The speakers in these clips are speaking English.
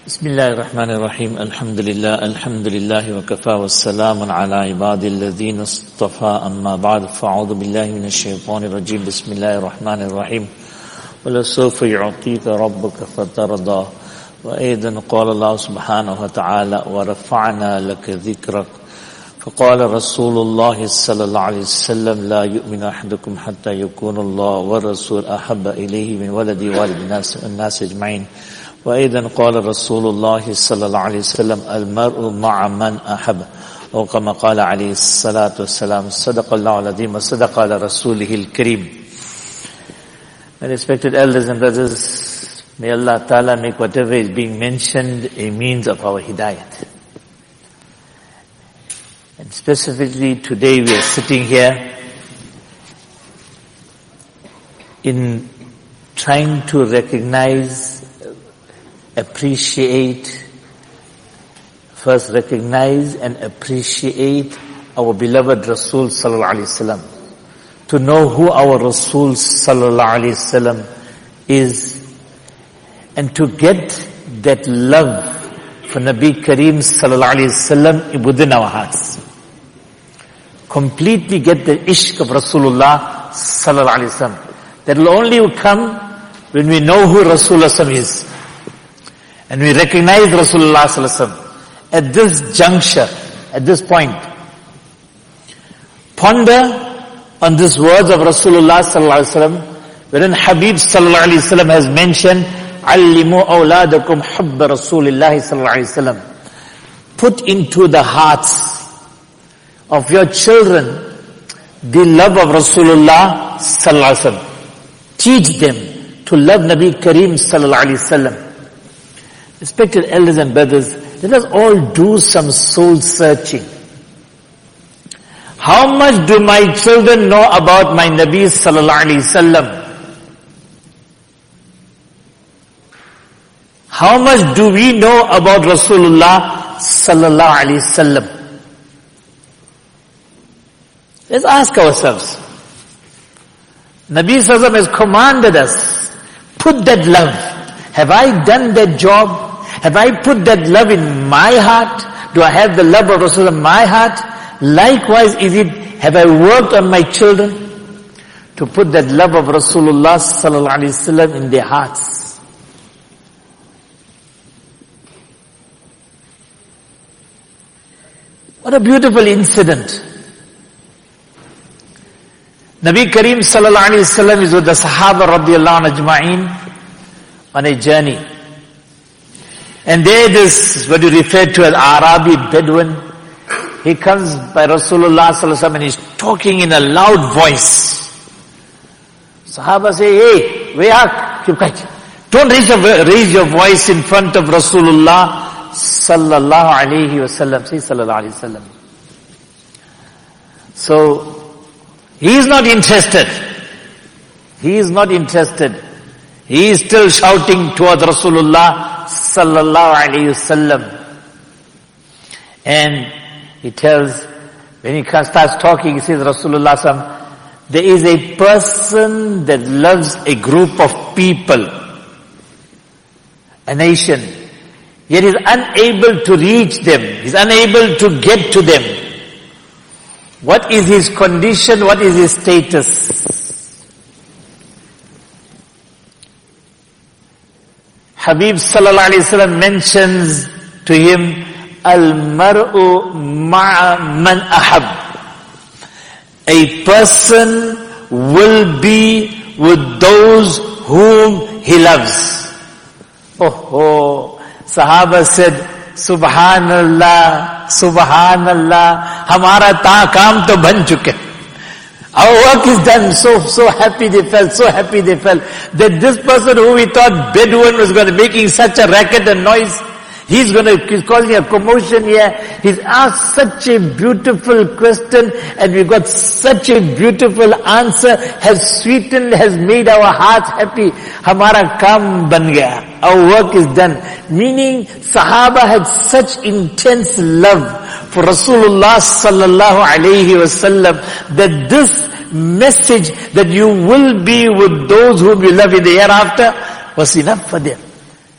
بسم الله الرحمن الرحيم الحمد لله وكفى والسلام على عباد الذين اصطفى أما بعد فأعوذ بالله من الشيطان الرجيم بسم الله الرحمن الرحيم ولسوف يعطيك ربك فترضى وأيضا قال الله سبحانه وتعالى ورفعنا لك ذكرك فقال رسول الله صلى الله عليه وسلم لا يؤمن أحدكم حتى يكون الله والرسول أحب إليه من ولدي والد الناس أجمعين وأيضا قال رسول الله صلى الله عليه وسلم المرء مع من أحب أو كما قال عليه الصلاة والسلام صدق الله العظيم وصدق على رسوله الكريم. My respected elders and brothers, may Allah Ta'ala make whatever is being mentioned a means of our hidayat. And specifically today we are sitting here in trying to recognize, first recognize and appreciate our beloved Rasul Sallallahu Alaihi Wasallam. To know who our Rasul Sallallahu Alaihi Wasallam is, and to get that love for Nabi Kareem Sallallahu Alaihi Wasallam within our hearts. Completely get the ishq of Rasulullah Sallallahu Alaihi Wasallam. That will only come when we know who Rasulullah is. And we recognize Rasulullah Sallallahu Alaihi Wasallam. At this juncture, at this point, ponder on these words of Rasulullah Sallallahu Alaihi Wasallam, wherein Habib Sallallahu Alaihi Wasallam has mentioned, "Allimu awladakum hubba Rasulillahi Sallallahu Alaihi Wasallam." Put into the hearts of your children the love of Rasulullah Sallallahu Alaihi Wasallam. Teach them to love Nabi Kareem Sallallahu Alaihi Wasallam. Respected elders and brothers, let us all do some soul searching. How much do my children know about my Nabi Sallallahu Alaihi Wasallam? How much do we know about Rasulullah Sallallahu Alaihi Wasallam? Let's ask ourselves. Nabi Sallallahu Alaihi Wasallam has commanded us, put that love. Have I done that job? Have I put that love in my heart? Do I have the love of Rasulullah in my heart? Likewise, have I worked on my children to put that love of Rasulullah Sallallahu Alaihi Wasallam in their hearts? What a beautiful incident. Nabi Kareem Sallallahu Alaihi Wasallam is with the Sahaba Radiyallahu Anhu Ajma'in on a journey. And there this, what you refer to as Arabi Bedouin, he comes by Rasulullah Sallallahu Alaihi Wasallam and he's talking in a loud voice. Sahaba say, "Hey, Wayak, keep quiet. Don't raise your voice in front of Rasulullah Sallallahu Alaihi Wasallam." Say Sallallahu Alaihi Wasallam. So, he is not interested. He is not interested. He is still shouting towards Rasulullah Sallallahu Alaihi Wasallam. And he tells, when he starts talking, he says, Rasulullah Sallallahu, there is a person that loves a group of people, a nation, yet is unable to reach them, is unable to get to them. What is his condition? What is his status? Habib Sallallahu Alaihi Wasallam mentions to him, Al-mar'u ma'a man ahab. A person will be with those whom he loves. Oh, Sahaba said, Subhanallah, Subhanallah, hamara kaam to ban chuke. Our work is done. So happy they felt, that this person who we thought Bedouin was going to making such a racket and noise, he's causing a commotion here. He's asked such a beautiful question and we got such a beautiful answer, has sweetened, has made our hearts happy. Hamara kaam ban gaya. Our work is done. Meaning, Sahaba had such intense love for Rasulullah Sallallahu Alaihi Wasallam that this message that you will be with those whom you love in the hereafter was enough for them.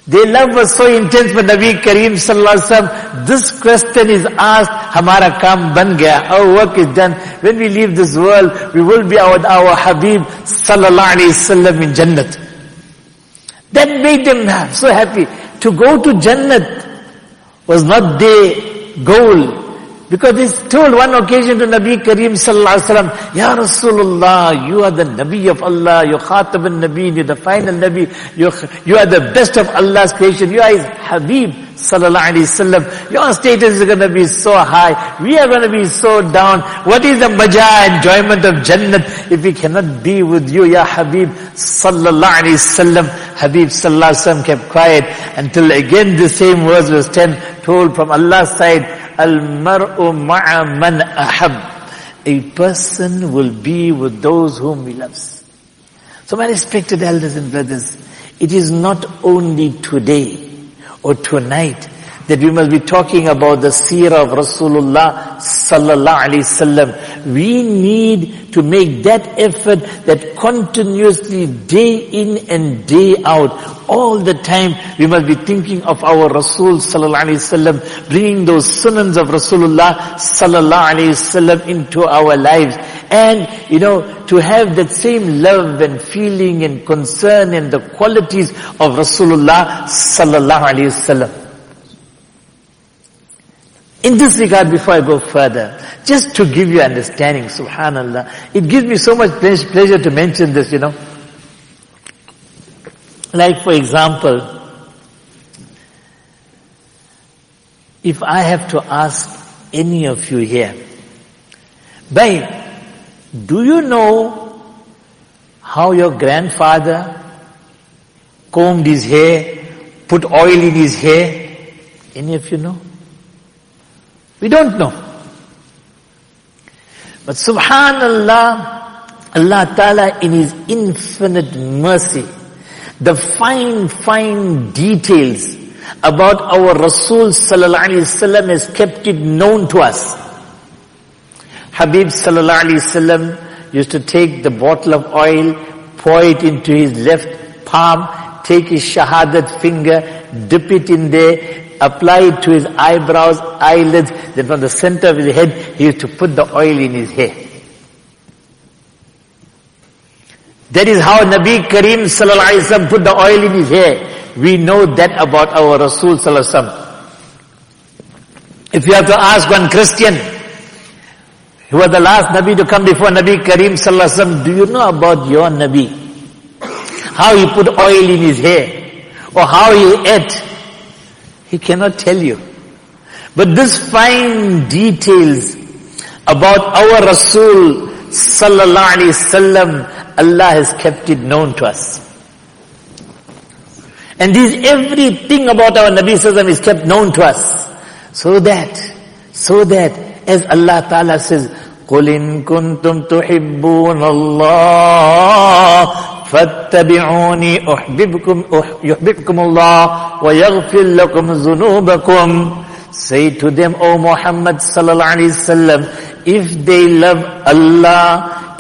Their love was so intense for Nabi Kareem sallallahu alaihi wasallam. This question is asked, Hamara kaam ban gaya, our work is done. When we leave this world, we will be our Habib sallallahu alaihi wasallam in Jannat. That made them so happy. To go to Jannat was not their goal. Because it's told one occasion to Nabi Kareem sallallahu alaihi wasallam, Ya Rasulullah, you are the Nabi of Allah, you're Khatab al-Nabi, you're the final Nabi, you are the best of Allah's creation, you are His Habib sallallahu alaihi wasallam. Your status is going to be so high, we are going to be so down. What is the maja, enjoyment of Jannat if we cannot be with you, Ya Habib sallallahu alaihi wasallam? Habib sallallahu alaihi wasallam kept quiet until again the same words was told from Allah's side, Al-mar'u ma'a man ahab. A person will be with those whom he loves. So my respected elders and brothers, it is not only today or tonight that we must be talking about the seerah of Rasulullah sallallahu alaihi wasallam. We need to make that effort that continuously day in and day out, all the time we must be thinking of our Rasul sallallahu alaihi wasallam, bringing those sunans of Rasulullah sallallahu alaihi wasallam into our lives. And, to have that same love and feeling and concern and the qualities of Rasulullah sallallahu alaihi wasallam. In this regard, before I go further, just to give you understanding, subhanallah, it gives me so much pleasure to mention this, Like for example, if I have to ask any of you here, do you know how your grandfather combed his hair, put oil in his hair? Any of you know? We don't know. But subhanallah, Allah Ta'ala in His infinite mercy, the fine details about our Rasul sallallahu alaihi wasallam has kept it known to us. Habib sallallahu alaihi wasallam used to take the bottle of oil, pour it into his left palm, take his shahadat finger, dip it in there, apply it to his eyebrows, eyelids, then from the center of his head, he used to put the oil in his hair. That is how Nabi Kareem sallallahu alaihi wasallam put the oil in his hair. We know that about our Rasul sallallahu alaihi wasallam. If you have to ask one Christian, who was the last Nabi to come before Nabi Kareem sallallahu alaihi wasallam, do you know about your Nabi? How he put oil in his hair, or how he ate? He cannot tell you. But this fine details about our Rasul sallallahu alaihi wasallam, Allah has kept it known to us. And everything about our Nabi sallallahu alaihi wasallam is kept known to us. So that, as Allah Ta'ala says, قُلْ إِن كُنْتُمْ تُحِبُّونَ اللَّهَ فاتبعوني يحببكم الله ويغفر لكم ذنوبكم. Say to them, O Muhammad sallallahu alaihi wasallam, if they love Allah,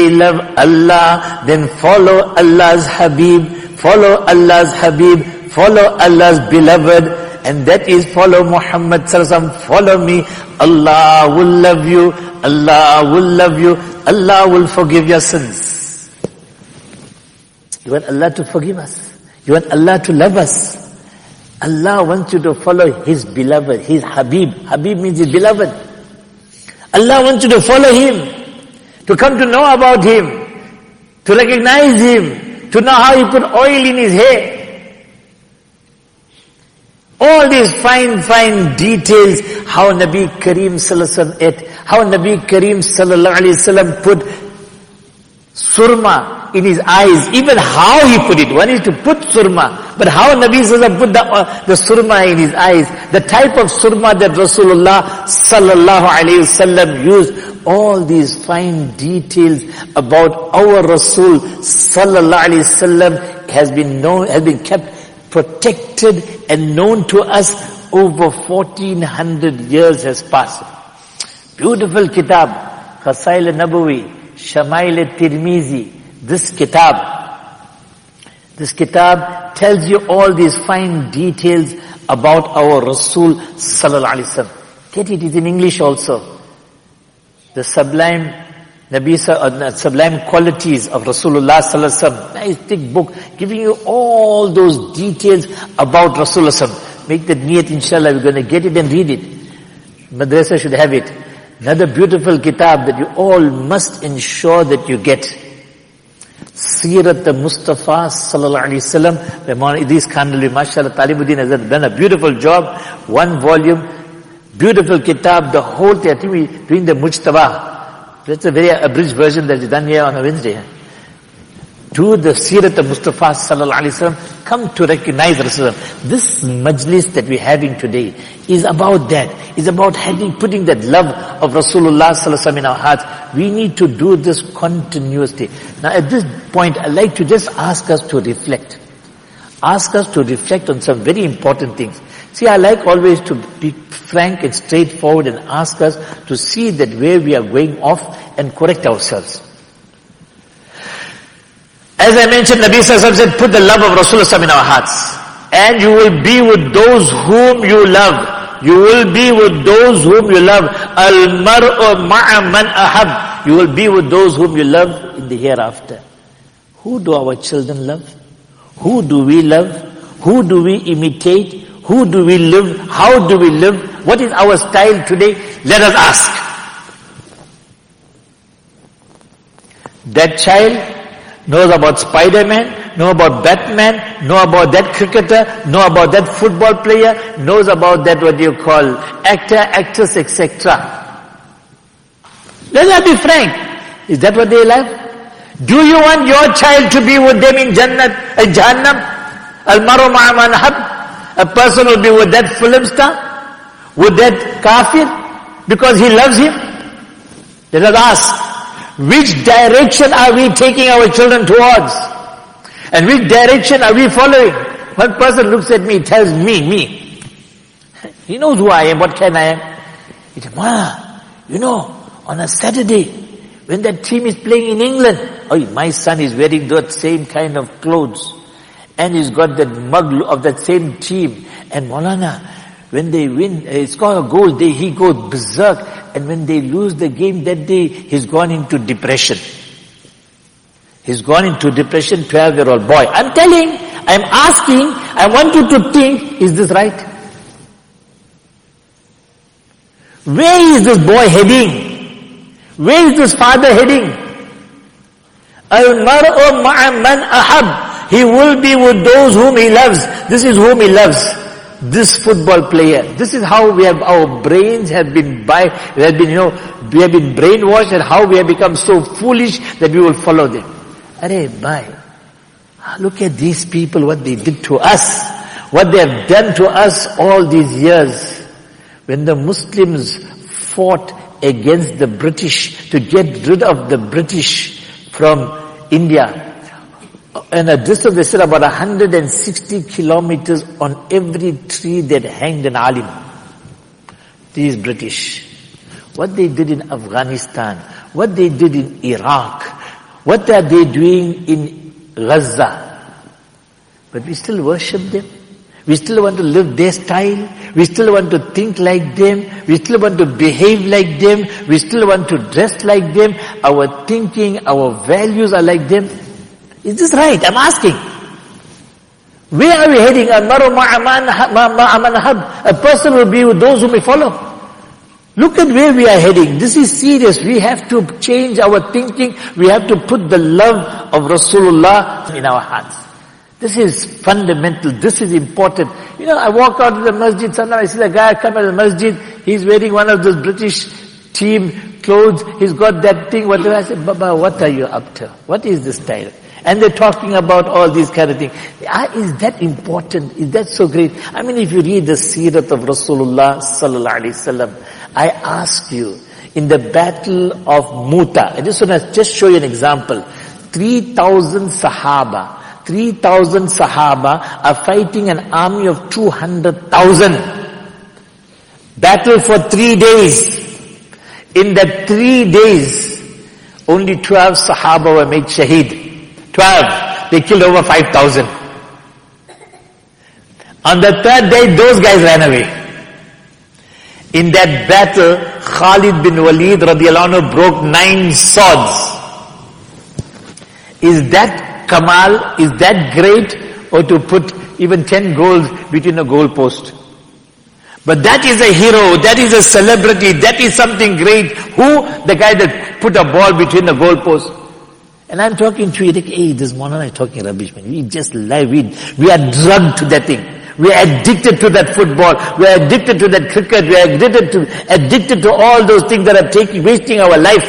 then follow Allah's Habib, follow Allah's beloved, and that is follow Muhammad sallallahu alaihi wasallam, follow me. Allah will love you, Allah will forgive your sins. You want Allah to forgive us. You want Allah to love us. Allah wants you to follow His beloved, His Habib. Habib means His beloved. Allah wants you to follow Him, to come to know about Him, to recognize Him, to know how He put oil in His hair. All these fine details, how Nabi Kareem sallallahu alaihi wasallam ate, how Nabi Kareem sallallahu alaihi wasallam put surma in his eyes, even how he put it. One is to put surma, but how Nabi sallallahu put the surma in his eyes, the type of surma that Rasulullah sallallahu alaihi wasallam used, all these fine details about our Rasul sallallahu alaihi wasallam has been kept protected and known to us over 1400 years has passed. Beautiful kitab, Khasail al-Nabawi, Shamail al-Tirmizi, this kitab, This kitab tells you all these fine details about our Rasul sallallahu alaihi wasallam. Get it, it's in English also. The sublime sublime qualities of Rasulullah sallallahu alaihi wasallam. Nice thick book giving you all those details about Rasulullah sallallahu alaihi wasallam. Make that niyat, inshallah, we're going to get it and read it. Madrasa should have it. Another beautiful kitab that you all must ensure that you get. Sirat al-Mustafa sallallahu alaihi wasallam. By Maulana Idris Kandalwi, mashallah, Talibuddin has done a beautiful job. 1 volume, beautiful kitab, the whole thing. I think we're doing the Mujtaba. That's a very abridged version that is done here on a Wednesday. Do the Sirat al-Mustafa sallallahu alaihi wasallam. Come to recognize Rasulullah. This majlis that we're having today is about that. It's about putting that love of Rasulullah sallallahu alaihi wasallam in our hearts. We need to do this continuously. Now at this point, I'd like to just ask us to reflect. Ask us to reflect on some very important things. See, I like always to be frank and straightforward and ask us to see that where we are going off and correct ourselves. As I mentioned, Nabi Sallallahu Alaihi Wasallam said, put the love of Rasulullah in our hearts. And you will be with those whom you love. You will be with those whom you love. Al-mar'u ma'a man ahab. You will be with those whom you love in the hereafter. Who do our children love? Who do we love? Who do we imitate? Who do we live? How do we live? What is our style today? Let us ask. That child knows about Spider-Man, know about Batman, know about that cricketer, know about that football player, knows about that what you call actor, actress, etc. Let us be frank. Is that what they love? Do you want your child to be with them in Jahannam? Al-maru ma'a man ahab. A person will be with that film star, with that kafir, because he loves him. Let us ask. Which direction are we taking our children towards? And which direction are we following? One person looks at me, tells me. He knows who I am, what kind I am. He says, Ma, on a Saturday, when that team is playing in England, my son is wearing that same kind of clothes. And he's got that mug of that same team. And Maulana, when they win, score a goal, he goes berserk. And when they lose the game that day, he's gone into depression. He's gone into depression, 12-year-old boy. I'm asking, I want you to think, is this right? Where is this boy heading? Where is this father heading? Al-mar'u ma'a man ahab. He will be with those whom he loves. This is whom he loves. This football player. This is how our brains have been we have been brainwashed, and how we have become so foolish that we will follow them. Look at these people, what they did to us. What they have done to us all these years. When the Muslims fought against the British to get rid of the British from India, and a distance, they said, about 160 kilometers on every tree that hanged an alim. These British. What they did in Afghanistan, what they did in Iraq, what are they doing in Gaza? But we still worship them. We still want to live their style. We still want to think like them. We still want to behave like them. We still want to dress like them. Our thinking, our values are like them. Is this right? I'm asking. Where are we heading? A person will be with those whom we follow. Look at where we are heading. This is serious. We have to change our thinking. We have to put the love of Rasulullah in our hearts. This is fundamental. This is important. I walk out of the masjid, sometimes I see a guy come out of the masjid, he's wearing one of those British team clothes, he's got that thing, whatever. I said, Baba, what are you up to? What is this style? And they're talking about all these kind of things. Is that important? Is that so great? If you read the Sirat of Rasulullah sallallahu alaihi wasallam, I ask you, in the battle of Mu'tah, I just want to just show you an example. 3,000 Sahaba are fighting an army of 200,000. Battle for 3 days. In that 3 days, only 12 Sahaba were made shaheed. 12. they killed over 5,000. On the third day, those guys ran away. In that battle, Khalid bin Walid radiallahu anhu broke 9 swords. Is that Kamal? Is that great? Or to put even 10 goals between a goal post? But that is a hero, that is a celebrity, that is something great. Who? The guy that put a ball between the goal post. And I'm talking to you, like, hey, this Maulana is talking rubbish, man. We just lie, we are drugged to that thing. We are addicted to that football. We are addicted to that cricket. We are addicted to all those things that are wasting our life.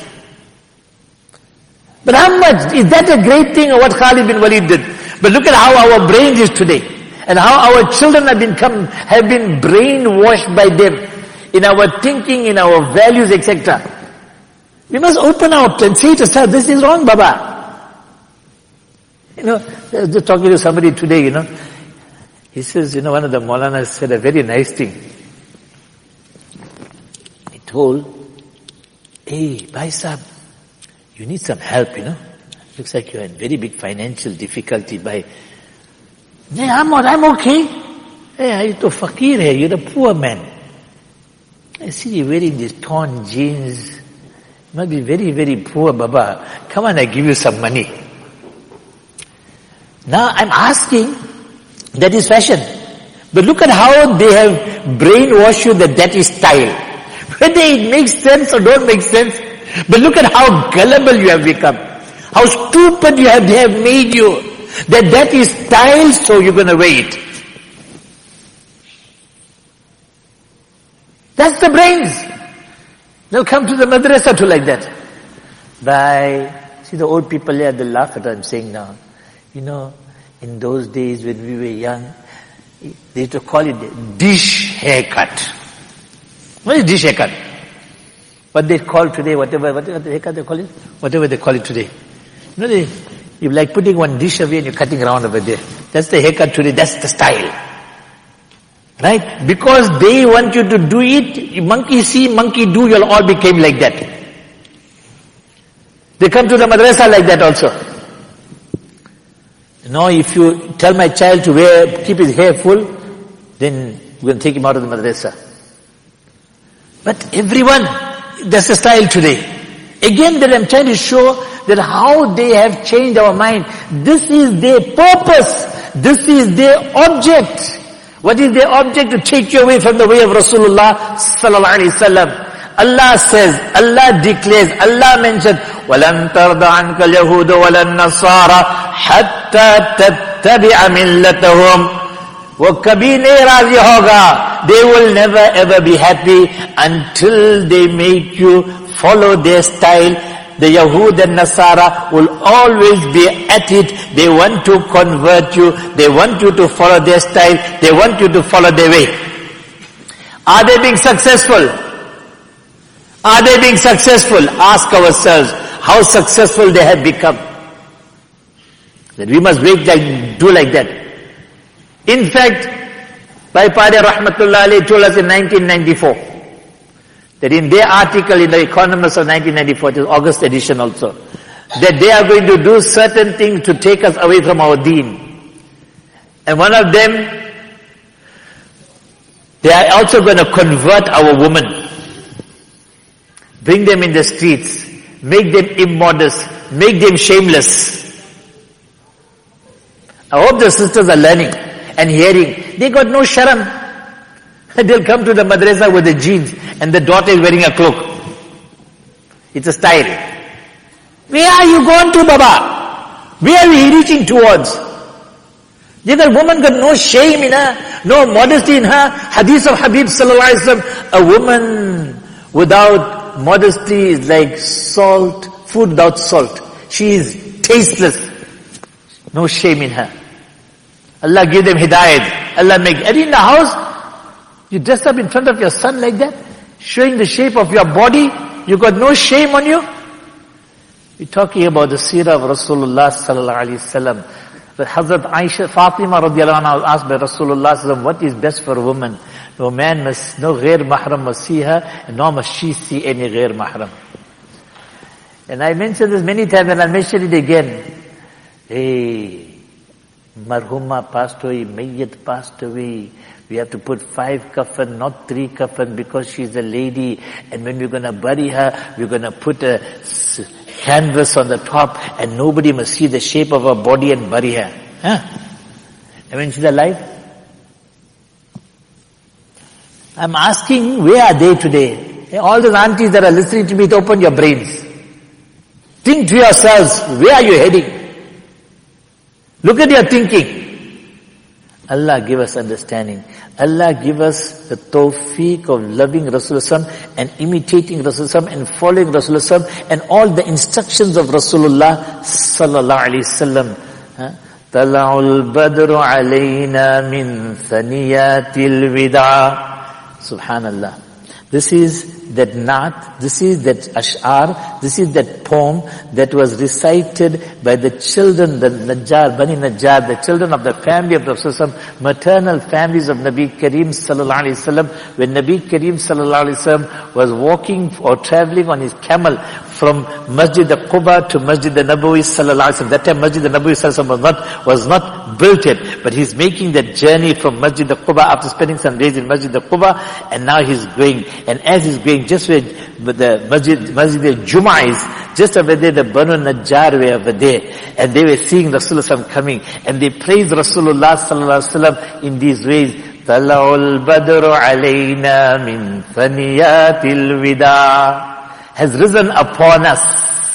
But how much? Is that a great thing or what Khalid bin Walid did? But look at how our brain is today. And how our children have been brainwashed by them. In our thinking, in our values, etc. We must open up and say to ourselves, this is wrong, Baba. I was just talking to somebody today, He says, one of the Maulanas said a very nice thing. He told, hey, Bhai Sahab, you need some help, Looks like you're in very big financial difficulty by... Hey, I'm okay. Hey, you're a fakir here, you're a poor man. I see you wearing these torn jeans. You must be very, very poor, Baba. Come on, I give you some money. Now I'm asking, that is fashion. But look at how they have brainwashed you that is style. Whether it makes sense or don't make sense. But look at how gullible you have become. How stupid they have made you. That is style, so you're going to wear it. That's the brains. They'll come to the madrasa to like that. See the old people there, they laugh at what I'm saying now. In those days when we were young, they used to call it dish haircut. What is dish haircut? What they call today, whatever haircut they call it? Whatever they call it today. You're like putting one dish away and you're cutting around over there. That's the haircut today, that's the style. Right? Because they want you to do it, monkey see, monkey do, you'll all become like that. They come to the madrasa like that also. If you tell my child to keep his hair full, then we're going to take him out of the madrasa. But everyone, that's the style today. Again, that I'm trying to show that how they have changed our mind. This is their purpose. This is their object. What is their object? To take you away from the way of Rasulullah sallallahu alaihi wasallam. Allah says, Allah declares, Allah mentions, وَلَن تَرْضَ عَنْكَ الْيَهُودُ وَلَا النَّصَارَ حَتَّى تَتَّبِعَ مِلَّتَهُمْ. वो कभी नहीं राजी होगा. They will never ever be happy until they make you follow their style. The Yahud and Nasara will always be at it. They want to convert you. They want you to follow their style. They want you to follow their way. Are they being successful? Are they being successful? Ask ourselves how successful they have become. That we must do like that. In fact, Bhai Padre Rahmatullah Alayhi told us in 1994 that in their article in The Economist of 1994, it is August edition also, that they are going to do certain things to take us away from our deen. And one of them, they are also going to convert our women. Bring them in the streets, make them immodest, make them shameless. I hope the sisters are learning and hearing. They got no sharam. They'll come to the madrasa with the jeans and the daughter is wearing a cloak. It's a style. Where are you going to, Baba? Where are we reaching towards? The woman got no shame in her, no modesty in her. Hadith of Habib sallallahu alaihi wasallam, a woman without modesty is like salt, food without salt. She is tasteless. No shame in her. Allah give them hidayat. Allah make, and in the house, you dress up in front of your son like that, showing the shape of your body, you got no shame on you. We're talking about the seerah of Rasulullah sallallahu alaihi wasallam. But Hazrat Aisha, Fatima radiallahu anha was asked by Rasulullah sallallahu alaihi wasallam, what is best for a woman? No ghair mahram must see her, and nor must she see any ghair mahram. And I mentioned this many times, and I'll mention it again. Hey, Marhuma passed away, Mayyat passed away. We have to put 5 kafan, not 3 kafan, because she's a lady. And when we're going to bury her, we're going to put a canvas on the top, and nobody must see the shape of her body and bury her. Huh? And when she's alive? I'm asking, where are they today? All those aunties that are listening to me, open your brains. Think to yourselves, where are you heading? Look at your thinking. Allah give us understanding. Allah give us the tawfiq of loving Rasulullah and imitating Rasulullah and following Rasulullah and all the instructions of Rasulullah sallallahu alaihi wasallam. Tala'ul badru alayna min thaniyatil wida. Subhanallah. This is that naat, this is that ash'ar, this is that poem that was recited by the children, the Najjar, Bani Najjar, the children of the family of Rasulullah, maternal families of Nabi Kareem sallallahu alaihi wasallam. When Nabi Kareem sallallahu alaihi wasallam was walking or traveling on his camel from Masjid al-Quba to Masjid al-Nabawi sallallahu alaihi wasallam. That time Masjid al-Nabawi sallallahu alaihi wasallam was not built yet, but he's making that journey from Masjid al-Quba after spending some days in Masjid al-Quba, and now he's going. And as he's going, just where the Masjid al-Jum'ah is, just over there, the Banu Najjar were over there, and they were seeing Rasulullah coming, and they praised Rasulullah sallallahu alaihi wasallam in these ways. Tala'ul badru alayna min thaniyatil wida. Has risen upon us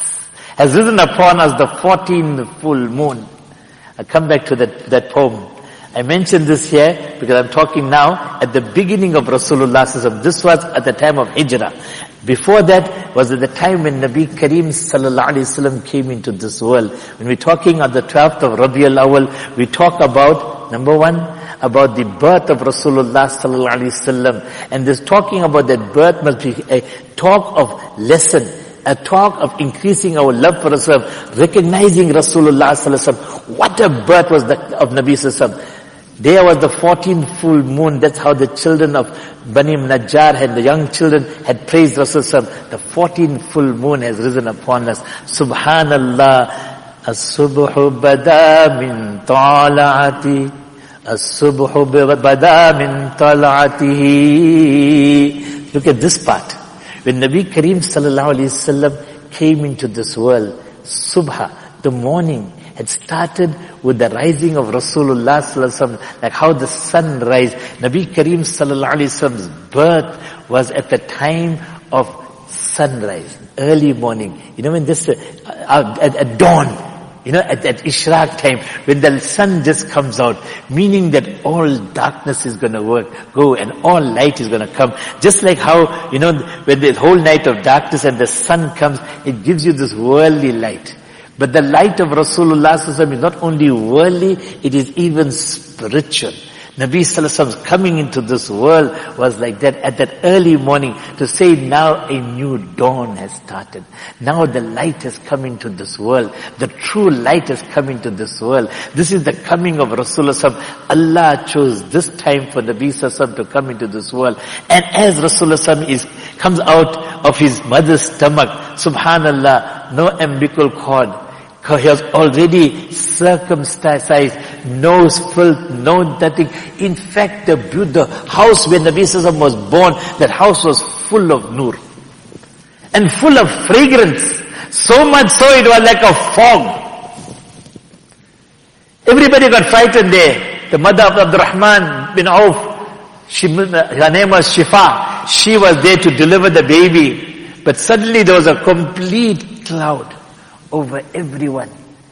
the 14th full moon. I come back to that poem. I mentioned this here because I'm talking now at the beginning of Rasulullah sallallahu alaihi wasallam. This was at the time of Hijrah. Before that was at the time when Nabi Kareem sallallahu alaihi wasallam came into this world. When we're talking on the 12th of Rabiul Awwal, we talk about, number one, about the birth of Rasulullah sallallahu alaihi wasallam. And this talking about that birth must be a talk of lesson, a talk of increasing our love for Rasulullah, recognizing Rasulullah sallallahu alaihi wasallam. What a birth was that of Nabi sallallahu alaihi wasallam. There was the 14th full moon. That's how the children of Bani Najjar and the young children had praised Rasulullah. The 14th full moon has risen upon us. Subhanallah. As-subhu bada min tala'ati. As-subhu bada min tala'atihi. Look at this part. When Nabi Kareem sallallahu alaihi wasallam came into this world, subha, the morning, had started with the rising of Rasulullah sallallahu alaihi wasallam, like how the sun rise. Nabi Kareem sallallahu alaihi wasallam's birth was at the time of sunrise, early morning. You know, when this, at dawn, you know, at Ishraq time, when the sun just comes out, meaning that all darkness is going to go and all light is going to come. Just like how, you know, when the whole night of darkness and the sun comes, it gives you this worldly light. But the light of Rasulullah sallallahu alaihi wasallam is not only worldly, it is even spiritual. Nabi sallallahu alaihi wasallam coming into this world was like that at that early morning to say now a new dawn has started. Now the light has come into this world. The true light has come into this world. This is the coming of Rasulullah sallallahu alaihi wasallam. Allah chose this time for Nabi sallallahu alaihi wasallam to come into this world. And as Rasulullah sallallahu alaihi wasallam comes out of his mother's stomach, subhanallah, no umbilical cord. He was already circumcised, nose filled, no nothing. In fact, the house where Nabi Sallallahu Alaihi Wasallam was born, that house was full of nur. And full of fragrance. So much so it was like a fog. Everybody got frightened there. The mother of Abdurrahman bin Auf, her name was Shifa. She was there to deliver the baby. But suddenly there was a complete cloud over everyone.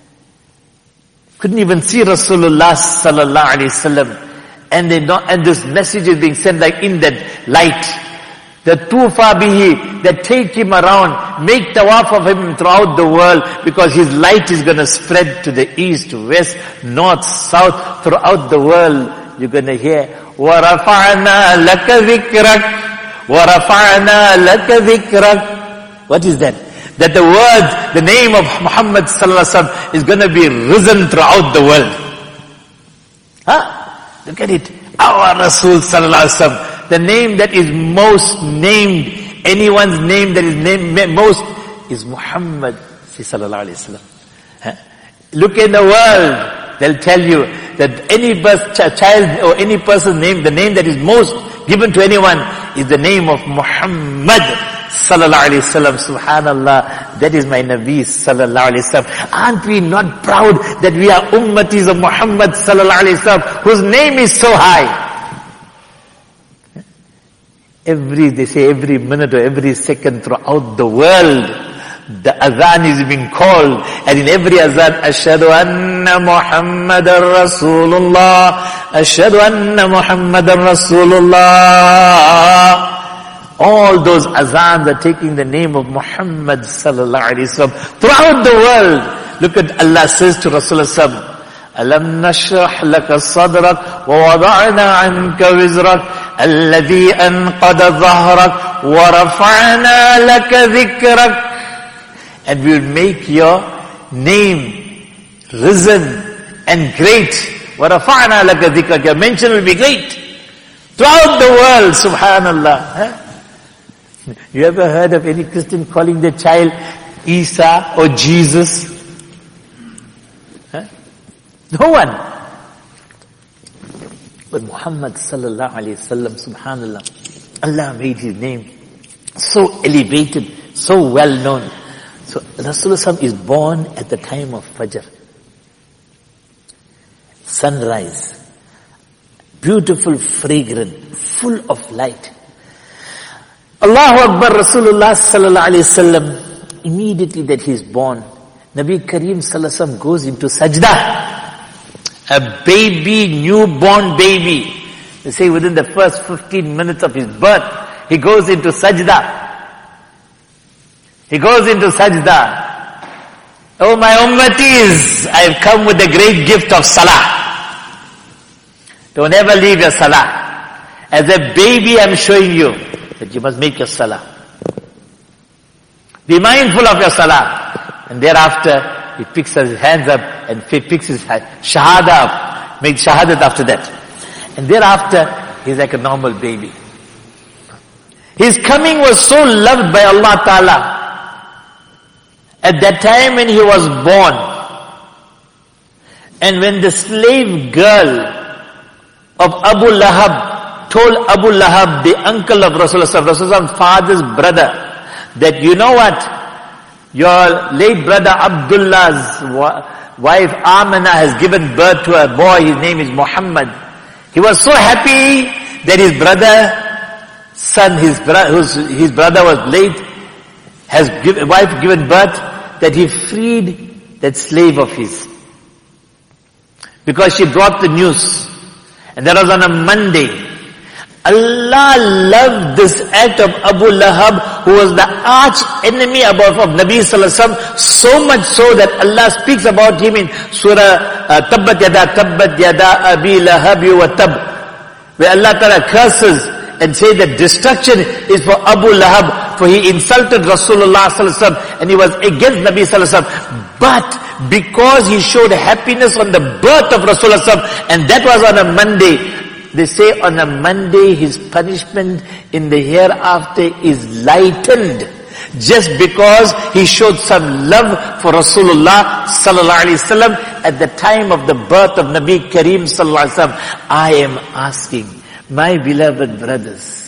Couldn't even see Rasulullah sallallahu alaihi wasallam. And this message is being sent like in that light. The tufa bihi, that take him around, make tawaf of him throughout the world, because his light is going to spread to the east, west, north, south, throughout the world. You're going to hear, وَرَفَعْنَا لَكَ ذِكْرَكَ وَرَفَعْنَا لَكَ ذِكْرَكَ. What is that? That the word, the name of Muhammad sallallahu alaihi wasallam is going to be risen throughout the world. Huh? Look at it. Our Rasul sallallahu alaihi wasallam, the name that is most named, anyone's name that is named most is Muhammad sallallahu alaihi wasallam. Look in the world, they'll tell you that any child or any person's name, the name that is most given to anyone is the name of Muhammad sallallahu alaihi wasallam. Subhanallah, that is my Nabi sallallahu alaihi wasallam. Aren't we not proud that we are ummatis of Muhammad sallallahu alaihi wasallam, whose name is so high? They say every minute or every second throughout the world, the azan is being called, and in every azan, Ashhadu anna Muhammadan Rasulullah, Ashhadu anna Muhammadan Rasulullah. All those azans are taking the name of Muhammad sallallahu alaihi wasallam throughout the world. Look at Allah says to Rasulullah sallallahu أَلَمْ نَشْرَحْ لَكَ صَدْرَكَ وَوَضَعْنَا عَنْكَ وِزْرَكَ الَّذِي أَنْقَضَ ظَهْرَكَ وَرَفَعْنَا لَكَ ذِكْرَكَ. And we will make your name risen and great. وَرَفَعْنَا لَكَ ذِكْرَكَ. Your mention will be great throughout the world. Subhanallah. You ever heard of any Christian calling their child Isa or Jesus? No one. But Muhammad sallallahu alayhi wasallam, subhanallah, Allah made his name so elevated, so well known. So Rasulullah is born at the time of Fajr. Sunrise. Beautiful, fragrant, full of light. Allahu Akbar, Rasulullah sallallahu alayhi wasallam, immediately that he is born, Nabi Kareem sallallahu alayhi wasallam goes into sajda. A baby, newborn baby. They say within the first 15 minutes of his birth, he goes into sajda. He goes into sajda. Oh my ummatis, I have come with the great gift of salah. Don't ever leave your salah. As a baby, I'm showing you that you must make your salah. Be mindful of your salah. And thereafter, he picks his hands up and picks his shahada up, makes shahadat after that. And thereafter, he's like a normal baby. His coming was so loved by Allah Ta'ala. At that time when he was born, and when the slave girl of Abu Lahab told Abu Lahab, the uncle of Rasulullah's father's brother, that you know what? Your late brother Abdullah's wife Amina has given birth to a boy, his name is Muhammad. He was so happy that his brother was late, wife given birth, that he freed that slave of his. Because she brought the news. And that was on a Monday. Allah loved this act of Abu Lahab, who was the arch enemy of Nabi Sallallahu Alaihi Wasallam, so much so that Allah speaks about him in Surah Tabbat Yada Abi Lahabi wa Tab, where Allah Ta'ala curses and say that destruction is for Abu Lahab, for he insulted Rasulullah Sallallahu Alaihi Wasallam and he was against Nabi Sallallahu Alaihi Wasallam. But because he showed happiness on the birth of Rasulullah Sallallahu Alaihi Wasallam, and that was on a Monday, they say on a Monday his punishment in the hereafter is lightened, just because he showed some love for Rasulullah sallallahu alaihi wasallam at the time of the birth of Nabi Kareem sallallahu alaihi wasallam. I am asking, my beloved brothers,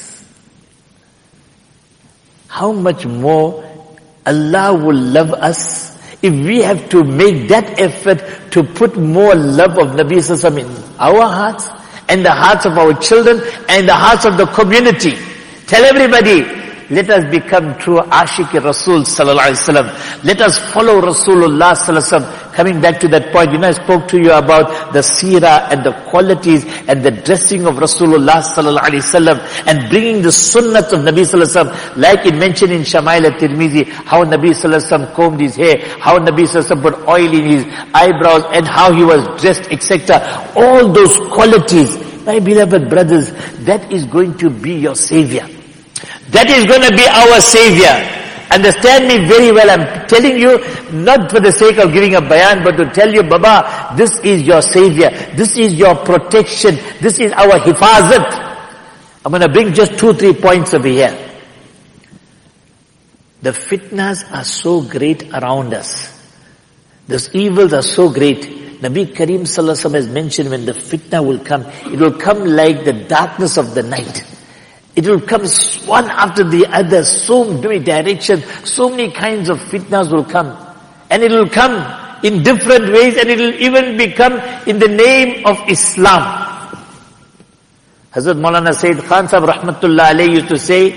how much more Allah will love us if we have to make that effort to put more love of Nabi sallallahu alaihi wasallam in our hearts, and the hearts of our children, and the hearts of the community. Tell everybody, let us become true Ashik Rasul sallallahu alaihi wasallam. Let us follow Rasulullah sallallahu alaihi wasallam. Coming back to that point, I spoke to you about the seerah and the qualities and the dressing of Rasulullah sallallahu alaihi wasallam, and bringing the sunnats of Nabi sallallahu alaihi wasallam, like it mentioned in Shama'il at-Tirmizi, how Nabi sallallahu alaihi wasallam combed his hair, how Nabi sallallahu alaihi wasallam put oil in his eyebrows, and how he was dressed, etc. All those qualities, my beloved brothers, that is going to be your savior. That is going to be our savior. Understand me very well. I'm telling you, not for the sake of giving a bayan, but to tell you, Baba, this is your savior. This is your protection. This is our hifazat. I'm going to bring just 2-3 points over here. The fitnas are so great around us. Those evils are so great. Nabi Kareem Sallallahu Alaihi Wasallam has mentioned when the fitna will come, it will come like the darkness of the night. It will come one after the other, so many directions, so many kinds of fitnas will come. And it will come in different ways, and it will even become in the name of Islam. Hazrat Maulana Sayyid Khan Sahib Rahmatullah Alayhi used to say,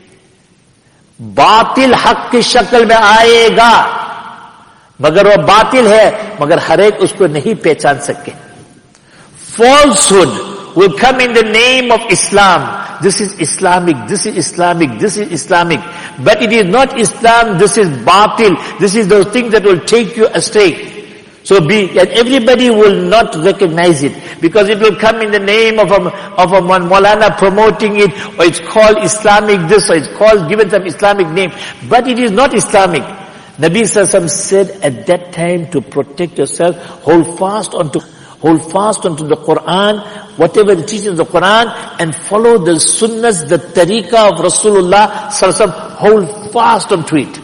बातिल हक की शक्ल में आएगा, मगर वो बातिल है, मगर हर एक उसको नहीं पहचान सके. Falsehood will come in the name of Islam. This is Islamic, this is Islamic, this is Islamic. But it is not Islam, this is batil. This is those things that will take you astray. And everybody will not recognize it, because it will come in the name of a Maulana promoting it, or it's called Islamic this, or it's called given some Islamic name. But it is not Islamic. Nabi Sallallahu Alaihi Wasallam said at that time to protect yourself, hold fast onto the Quran, whatever the teachings of the Quran, and follow the sunnahs, the tariqah of Rasulullah Sallallahu Alaihi Wasallam. Hold fast onto it.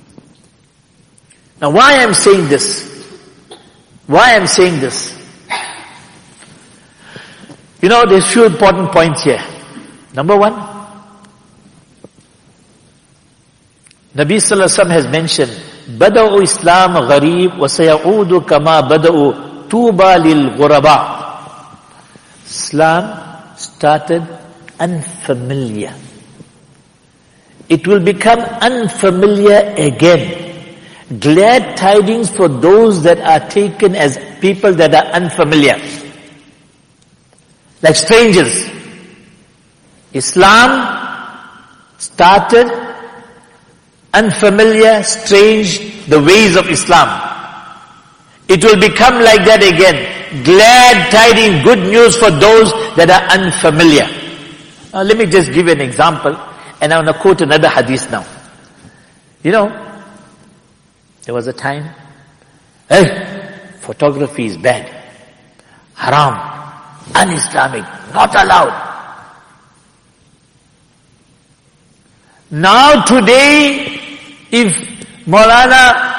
Now why I'm saying this? Why I'm saying this? You know, there's few important points here. Number one, Nabi Sallallahu Alaihi Wasallam has mentioned, Bada'u Islam gharib wa sayaudu kama bada'u tuba lil ghuraba. Islam started unfamiliar. It will become unfamiliar again. Glad tidings for those that are taken as people that are unfamiliar. Like strangers. Islam started unfamiliar, strange, the ways of Islam. It will become like that again. Glad tidings, good news for those that are unfamiliar. Now let me just give you an example, and I want to quote another hadith now. You know, there was a time, photography is bad, haram, un-Islamic, not allowed. Now today, if Maulana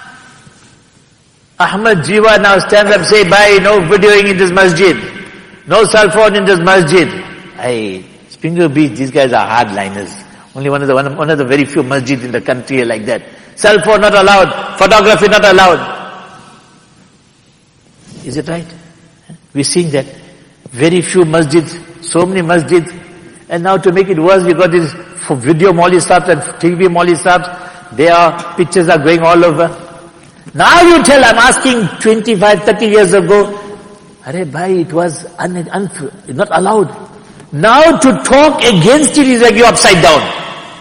Ahmad Jiwa now stands up and say, bhai, no videoing in this masjid, no cell phone in this masjid. Hey, Springer Beach, these guys are hardliners. Only one of the very few masjids in the country are like that. Cell phone not allowed, photography not allowed. Is it right? We're seeing that. Very few masjids, so many masjids. And now to make it worse, we got this for video Maulvi Sahibs and TV Maulvi Sahibs. Their pictures are going all over. Now you tell, I'm asking 25, 30 years ago, Arey bhai, it was not allowed. Now to talk against it is like you're upside down.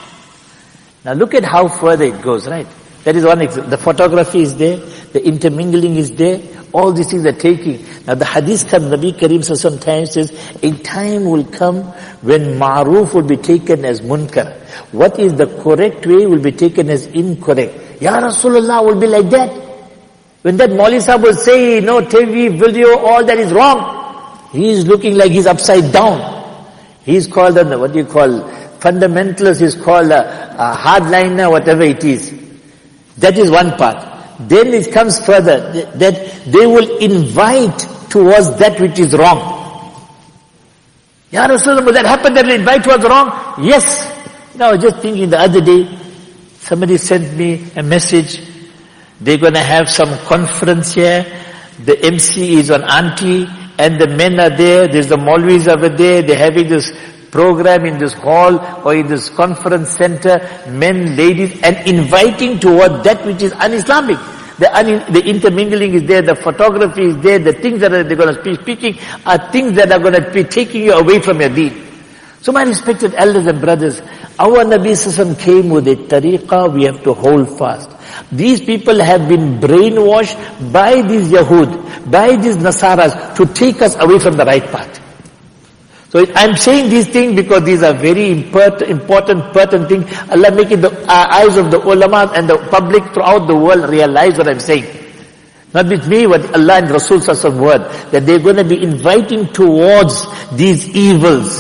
Now look at how further it goes, right? That is one example. The photography is there, the intermingling is there, all these things are taking. Now the hadith comes, Nabi Kareem sometimes says, a time will come when ma'roof will be taken as munkar. What is the correct way will be taken as incorrect. Ya Rasulullah will be like that. When that Maulvi Sahib will say, no, TV, video, all that is wrong. He is looking like he's upside down. He is called, what do you call, fundamentalist, is called a hardliner, whatever it is. That is one part. Then it comes further, that they will invite towards that which is wrong. Ya Rasulullah, will that happen, that will invite towards wrong? Yes. I was just thinking the other day, somebody sent me a message. They're going to have some conference here. The MC is an auntie, and the men are there. There's the Maulvis over there. They're having this program in this hall or in this conference center, men, ladies, and inviting toward that which is un-Islamic. The intermingling is there, the photography is there, the things that they're going to be speaking are things that are going to be taking you away from your deen. So my respected elders and brothers, our Nabi Sallallahu came with a tariqah we have to hold fast. These people have been brainwashed by these Yahud, by these Nasaras to take us away from the right path. So I'm saying these things because these are very important, pertinent things. Allah make it the eyes of the ulama and the public throughout the world realize what I'm saying. Not with me, what Allah and Rasul Sallallahu word, that they're going to be inviting towards these evils.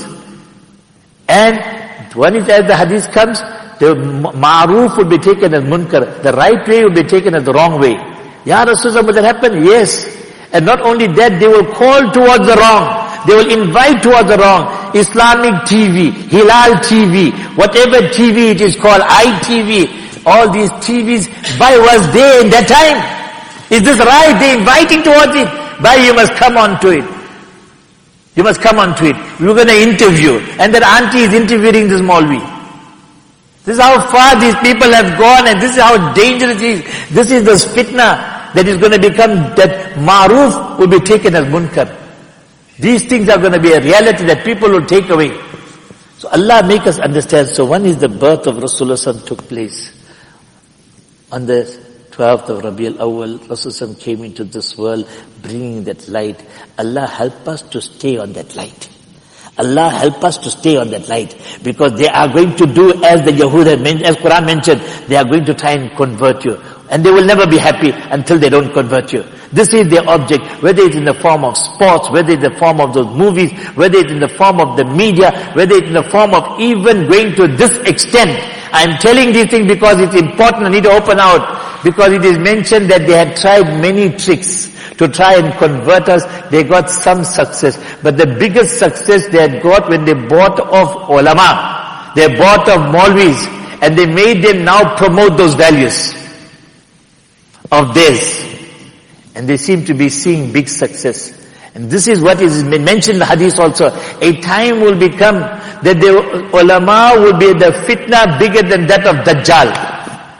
And when it, as the hadith comes, the ma'roof will be taken as munkar. The right way will be taken as the wrong way. Ya Rasulullah, will that happen? Yes. And not only that, they will call towards the wrong. They will invite towards the wrong. Islamic TV, Hilal TV, whatever TV it is called, ITV, all these TVs, why was there in that time? Is this right? They're inviting towards it. Why you must come on to it? You must come on to it. We're going to interview. And that auntie is interviewing this Maulvi. This is how far these people have gone, and this is how dangerous it is. This is the fitna that is going to become, that ma'ruf will be taken as munkar. These things are going to be a reality that people will take away. So Allah make us understand. So one is the birth of Rasulullah took place. On the 12th of Rabiul Awwal, Rasulullah came into this world bringing that light. Allah help us to stay on that light. Allah help us to stay on that light. Because they are going to do as the Yahud have mentioned, as Quran mentioned, they are going to try and convert you. And they will never be happy until they don't convert you. This is their object, whether it's in the form of sports, whether it's in the form of those movies, whether it's in the form of the media, whether it's in the form of even going to this extent. I'm telling these things because it's important. I need to open out. Because it is mentioned that they had tried many tricks to try and convert us. They got some success. But the biggest success they had got when they bought off ulama. They bought off Maulvis. And they made them now promote those values of theirs. And they seem to be seeing big success. And this is what is mentioned in the hadith also. A time will become that the ulama will be the fitna bigger than that of Dajjal.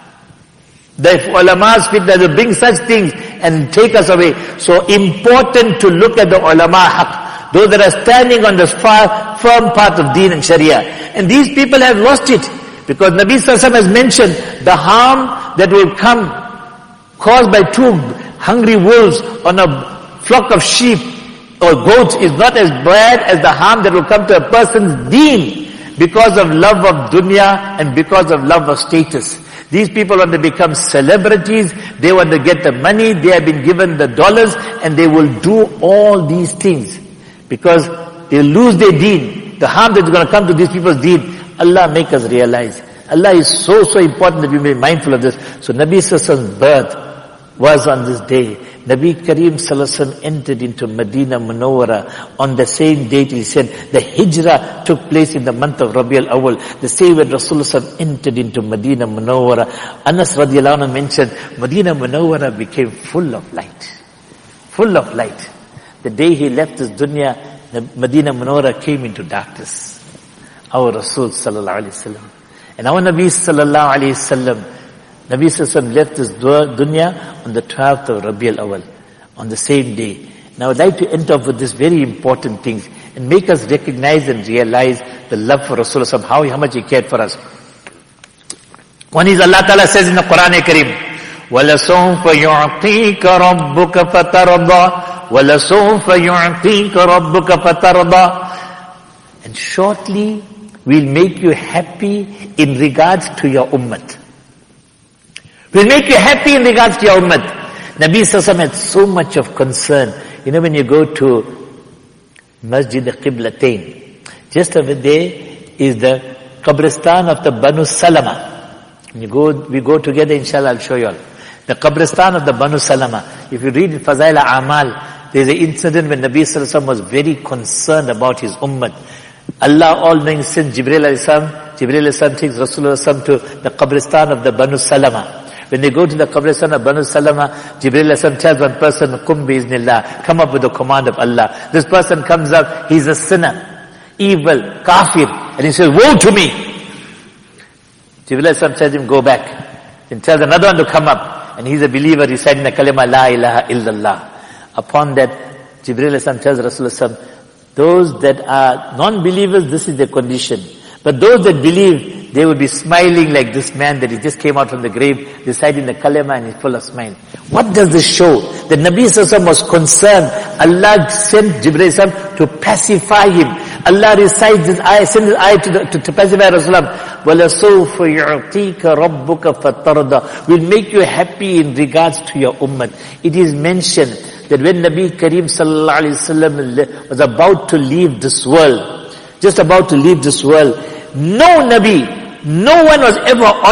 The ulama's fitna will bring such things and take us away. So important to look at the ulama haq. Those that are standing on the firm path of deen and sharia. And these people have lost it. Because Nabi Sallallahu Alaihi Wasallam has mentioned the harm that will come caused by two hungry wolves on a flock of sheep or goats is not as bad as the harm that will come to a person's deen because of love of dunya and because of love of status. These people want to become celebrities, they want to get the money, they have been given the dollars, and they will do all these things because they lose their deen. The harm that is going to come to these people's deen, Allah make us realize. Allah is so important that we be mindful of this. So Nabi Sallallahu Alaihi Wasallam's birth was on this day. Nabi Kareem Sallallahu Alaihi Wasallam entered into Medina Munawwara on the same date. He said the hijrah took place in the month of Rabiul Awwal. The same when Rasulullah entered into Medina Munawwara. Anas radiallahu anhu mentioned Medina Munawwara became full of light. Full of light. The day he left this dunya, the Medina Munawwara came into darkness. Our Rasul Sallallahu Alaihi Wasallam. And our Nabi Sallallahu Alaihi Wasallam, Nabi Sallallahu left this dunya on the 12th of Rabiul Awwal, on the same day. Now I would like to end up with this very important things and make us recognize and realize the love for Rasulullah, how much he cared for us. One is Allah Ta'ala says in the Quran Kareem, وَلَسَوْفَ يُعْطِيكَ رَبُّكَ فَتَرْضَى وَلَسَوْفَ يُعْطِيكَ رَبُّكَ فَتَرْضَى. And shortly we'll make you happy in regards to your ummah. We'll make you happy in regards to your ummah. Nabi Sallallahu had so much of concern. You know when you go to Masjid al-Qiblatain, just over there is the Qabristan of the Banu Salama. We go together, inshallah, I'll show you all. The Qabristan of the Banu Salama. If you read Fazail al-Amal, there's an incident when Nabi Sallallahu was very concerned about his ummah. Allah all-knowing sent Jibreel alayhi salam takes Rasulullah to the Qabristan of the Banu Salama. When they go to the Qabristan of Banu Salama, Jibreel alayhi salam tells one person, Kum biiznillah, come up with the command of Allah. This person comes up, he's a sinner, evil, kafir, and he says, woe to me. Jibreel alayhi salam tells him, go back. Then tells another one to come up, and he's a believer, reciting the kalima, la ilaha illallah. Upon that, Jibreel alayhi salam tells Rasulullah, those that are non-believers, this is their condition. But those that believe, they will be smiling like this man that he just came out from the grave, reciting the kalima and he's full of smile. What does this show? That Nabi Sallallahu was concerned. Allah sent Jibreel to pacify him. Allah recites this ayah, sends this ayah to pacify Rasulullah. وَلَسَوْفَ يُعْطِيكَ رَبُّكَ فَتَرْضَى. We'll make you happy in regards to your ummah. It is mentioned that when Nabi Kareem Sallallahu Alaihi Wasallam was about to leave this world, just about to leave this world, no Nabi, no one was ever honored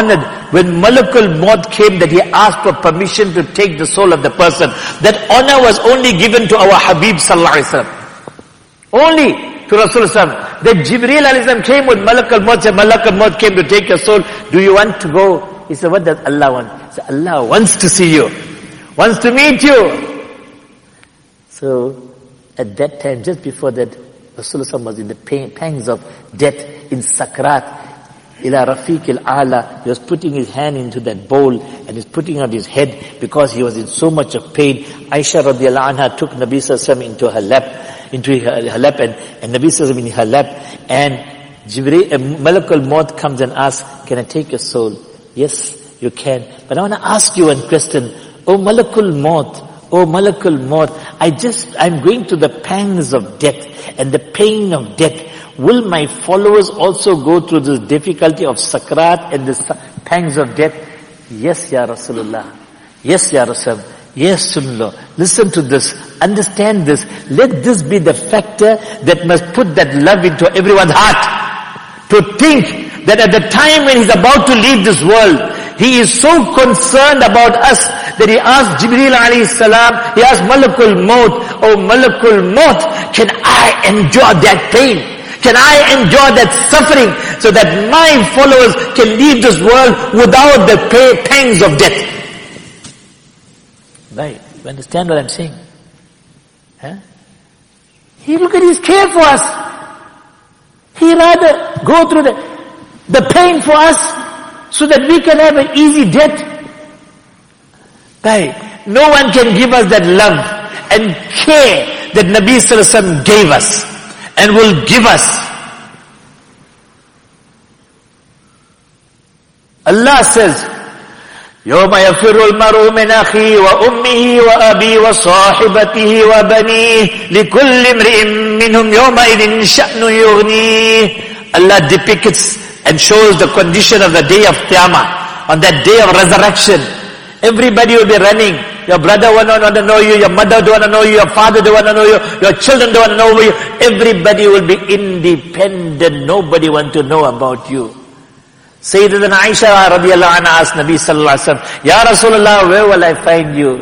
when Malakul Maut came, that he asked for permission to take the soul of the person. That honor was only given to our Habib sallallahu alaihi wasallam. Only to Rasulullah. That Jibreel alayhi salam came with Malakul Maut, said, Malakul Maut came to take your soul. Do you want to go? He said, what does Allah want? He said, Allah wants to see you. Wants to meet you. So, at that time, just before that, Rasulullah was in the pangs of death, in Sakrat. Ila Rafiq al-Ala, he was putting his hand into that bowl and he's putting out his head because he was in so much of pain. Aisha radiallahu anha took Nabi sallallahu alaihi wasallam into her lap and Nabi sallallahu alaihi wasallam in her lap, and Jibreel, Malakul Maut comes and asks, can I take your soul? Yes, you can. But I want to ask you one question. Oh Malakul Maut, oh Malakul Maut, I'm going to the pangs of death and the pain of death. Will my followers also go through this difficulty of sakrat and the pangs of death? Yes, Ya Rasulullah. Yes, Ya Rasulullah. Yes, Sunnah. Listen to this. Understand this. Let this be the factor that must put that love into everyone's heart. To think that at the time when he's about to leave this world, he is so concerned about us that he asked Jibreel alayhi salam, he asked Malakul Maut, oh Malakul Maut, can I endure that pain? Can I endure that suffering so that my followers can leave this world without the pangs of death? Right. You understand what I'm saying? Huh? He look at his care for us. He rather go through the pain for us so that we can have an easy death. Right. No one can give us that love and care that Nabi sallallahu alaihi wasallam gave us and will give us. Allah says, يَوْمَ يَفِرُّ الْمَرْءُ مِنْ أَخِيهِ وَأُمِّهِ وَأَبِيهِ وَصَاحِبَتِهِ وَبَنِيهِ لِكُلِّ امْرِئٍ مِّنْهُمْ يَوْمَئِذٍ شَأْنٌ يُغْنِيهِ. Allah depicts and shows the condition of the day of Qiyamah, on that day of resurrection. Everybody will be running. Your brother will not want to know you, your mother don't want to know you, your father don't want to know you, your children don't want to know you. Everybody will be independent. Nobody want to know about you. Sayyidatuna Aisha radiallahu anha asked Nabi sallallahu alaihi wasallam, Ya Rasulullah, where will I find you?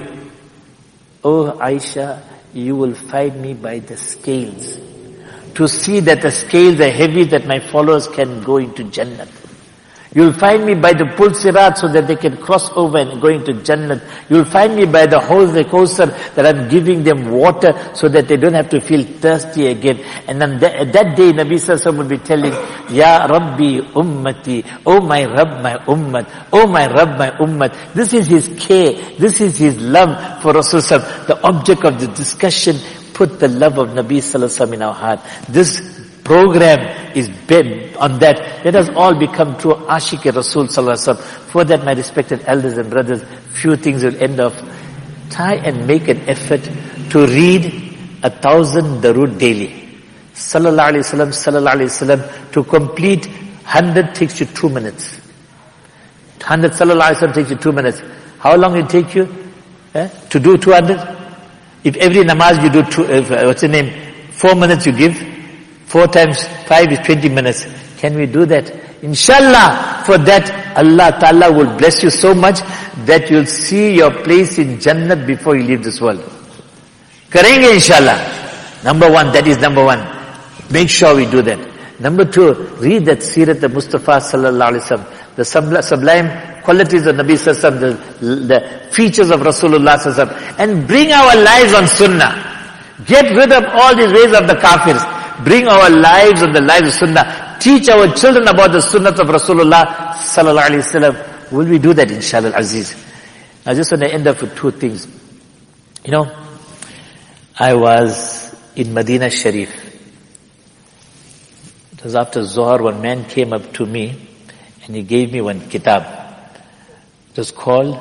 Oh Aisha, you will find me by the scales. To see that the scales are heavy, that my followers can go into Jannah. You'll find me by the Pul Sirat so that they can cross over and go into Jannah. You'll find me by the Hawz al-Kawthar that I'm giving them water so that they don't have to feel thirsty again. And then that day Nabi sallallahu alaihi wasallam will be telling, Ya Rabbi ummati, oh my Rabb my ummat, oh my Rabb my ummat. This is his care, this is his love for Rasulullah. The object of the discussion, put the love of Nabi sallallahu alaihi wasallam in our heart. This program is bent on that. Let us all become true Ashik Rasul sallallahu alaihi wasallam. For that, my respected elders and brothers, few things will end off. Try and make an effort to read 1,000 Darood daily. Sallallahu alaihi wasallam, sallallahu alaihi wasallam. To complete 100 takes you 2 minutes. 100 sallallahu alaihi wasallam takes you 2 minutes. How long will it take you to do 200? If every namaz you do 4 minutes you give. 4 times 5 is 20 minutes. Can we do that? Inshallah, for that Allah Ta'ala will bless you so much that you'll see your place in Jannah before you leave this world. Karenge inshallah. Number one, that is number one. Make sure we do that. Number two, read that Sirat al-Mustafa sallallahu alaihi wasallam. The sublime qualities of Nabi sallallahu alaihi wasallam, the features of Rasulullah sallallahu alaihi wasallam. And bring our lives on sunnah. Get rid of all these ways of the kafirs. Bring our lives on the lives of Sunnah. Teach our children about the Sunnah of Rasulullah sallallahu alaihi wasallam. Will we do that, inshallah al-Aziz? I just want to end up with 2 things. You know, I was in Medina Sharif. It was after Zohar, one man came up to me and he gave me one kitab. It was called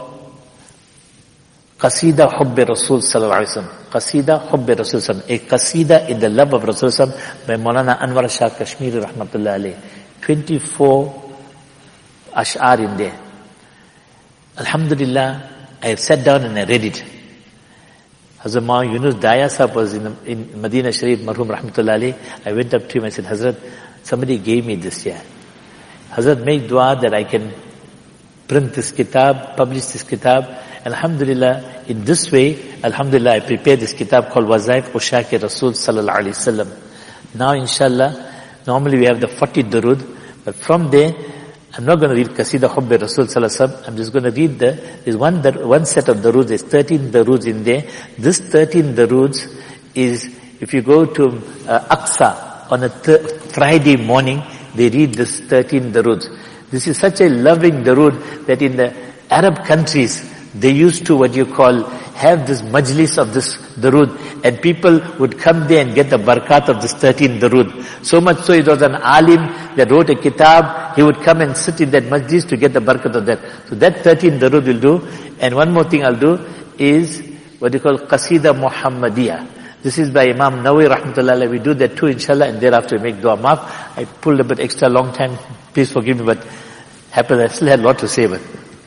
Qasida Hubbi Rasul sallallahu alaihi wasallam. Qasida Hubbi Rasul sallallahu alaihi wasallam. A qasida in the love of Rasul sallallahu alaihi wasallam by Maulana Anwar Shah Kashmiri rahmatullah alayhi. 24 ash'ar in there. Alhamdulillah, I have sat down and I read it. Hazrat Maulana Yunus Daya Sahab was in Medina Sharif, marhum rahmatullah alayhi. I went up to him and said, Hazrat, somebody gave me this here. Hazrat, make dua that I can print this kitab, publish this kitab. Alhamdulillah, in this way, Alhamdulillah, I prepared this kitab called Wazaif Ushaq Rasul Sallallahu Alaihi Wasallam. Now inshallah, normally we have the 40 durood, but from there, I'm not going to read Qasida Hubb Rasul Sallallahu Alaihi Wasallam. I'm just going to read there's one set of daroods, there's 13 daroods in there. This 13 daroods is, if you go to Aqsa on a Friday morning, they read this 13 daroods. This is such a loving darood that in the Arab countries, they used to have this majlis of this darood, and people would come there and get the barakat of this 13 darood. So much so it was an alim that wrote a kitab, he would come and sit in that majlis to get the barakat of that. So that 13 darood will do. And one more thing I'll do is what they call Qasida Muhammadiyah. This is by Imam Nawawi rahmatullah. We do that too inshallah, and thereafter we make dua maaf. I pulled a bit extra long time, please forgive me, but I still had a lot to say, but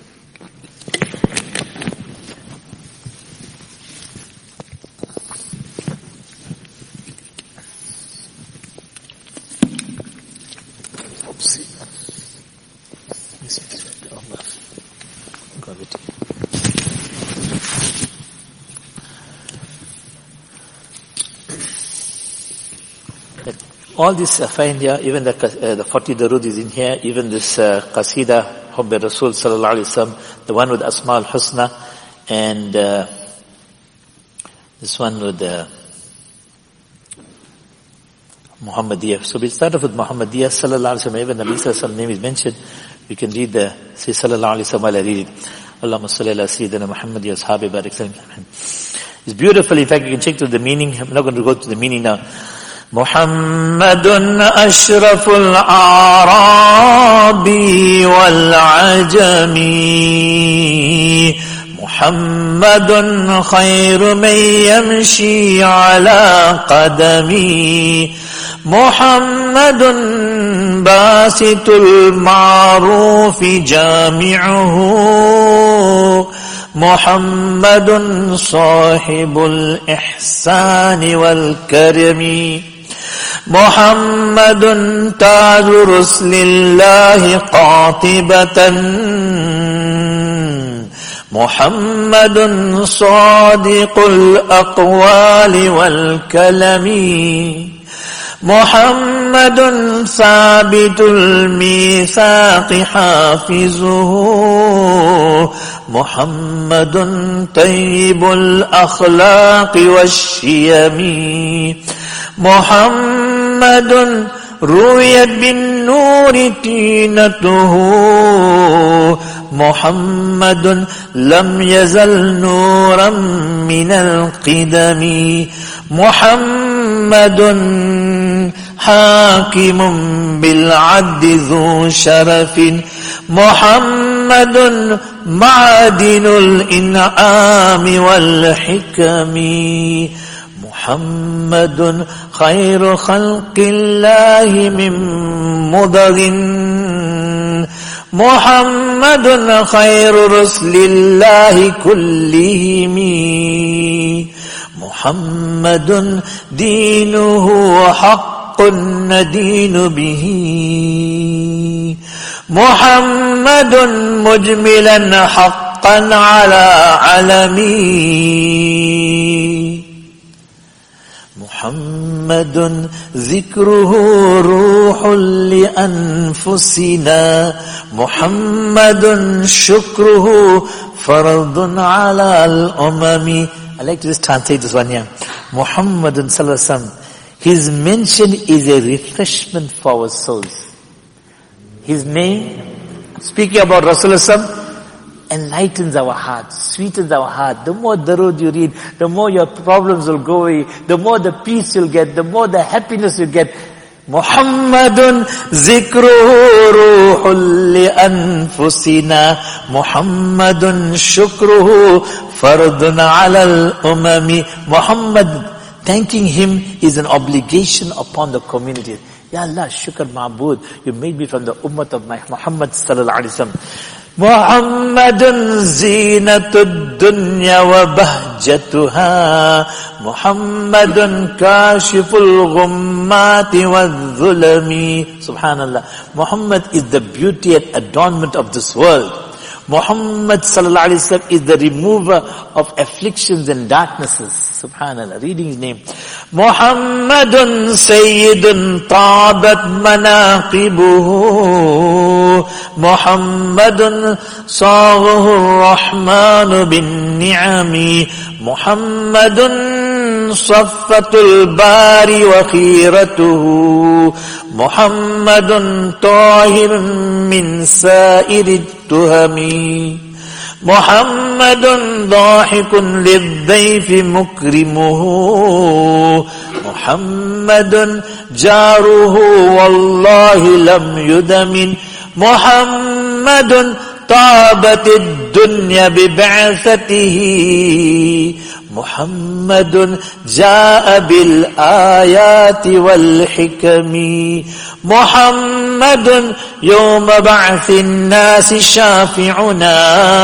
all this I find here, even the 40 darood is in here, even this Qasida Hubb Rasul Sallallahu Alaihi Wasallam, the one with Asma al-Husna, and this one with Muhammadiyah. So we'll start off with Muhammadiyah Sallallahu Alaihi Wasallam. Even Nabi Sallallahu Alaihi Wasallam name is mentioned. We can read say Sallallahu Alaihi Wasallam while I read it. Allahumma salli ala Sayyidina Muhammad ya ashabi barik sallam. It's beautiful. In fact, you can check to the meaning. I'm not going to go to the meaning now. محمد أشرف الأعراب والعجم محمد خير من يمشي على قدمي محمد باسط المعروف جامعه محمد صاحب الإحسان والكرم محمد تاج رسل الله قاطبة محمد صادق الأقوال والكلم محمد ثابت الميثاق حافظه محمد طيب الأخلاق والشيم محمد رويت بالنور تينته محمد لم يزل نورا من القدم محمد حاكم بالعدل ذو شرف محمد معدن الإنعام والحكم محمد خير خلق الله من مضغ محمد خير رسل الله كلهم محمد دينه حق ندين به محمد مجملا حقا على علمي محمد ذكره روح لأنفسنا محمد شكره فرض على الأمم. I like to just translate this one here. Muhammad sallallahu alaihi wasallam, his mention is a refreshment for our souls. His name, speaking about Rasulullah, enlightens our hearts, sweetens our heart. The more darood you read, the more your problems will go away, the more the peace you'll get, the more the happiness you get. Muhammadun zikruhu ruhul li anfusina Muhammadun shukruhu fardun ala al-umami. Muhammad, thanking him is an obligation upon the community. Ya Allah, shukr ma'bud, you made me from the ummah of my Muhammad sallallahu alaihi wasallam. Muhammadun zinatud dunya wa bahjatuha Muhammadun kashiful ghummati wa dhulami. Subhanallah. Muhammad is the beauty and adornment of this world. Muhammad sallallahu alaihi wasallam is the remover of afflictions and darknesses. Subhanallah, reading his name. Muhammadun Sayyidun tabat manaqibuhu. Muhammadun saghahu rahmanu bin ni'ami. Muhammadun Saffatul Bari wa khiratuhu. Muhammadun Tahirun min sa'iri tuhami. Muhammadun Dhahikun lidhayfi mukrimuhu. Muhammadun Jaruhu wallahi lam yudamin. Muhammadun Tabatid dunya bib'athatihi. Muhammadun jaa bil ayati wal hikami. Muhammadun yawma ba'thin nasi syafi'una.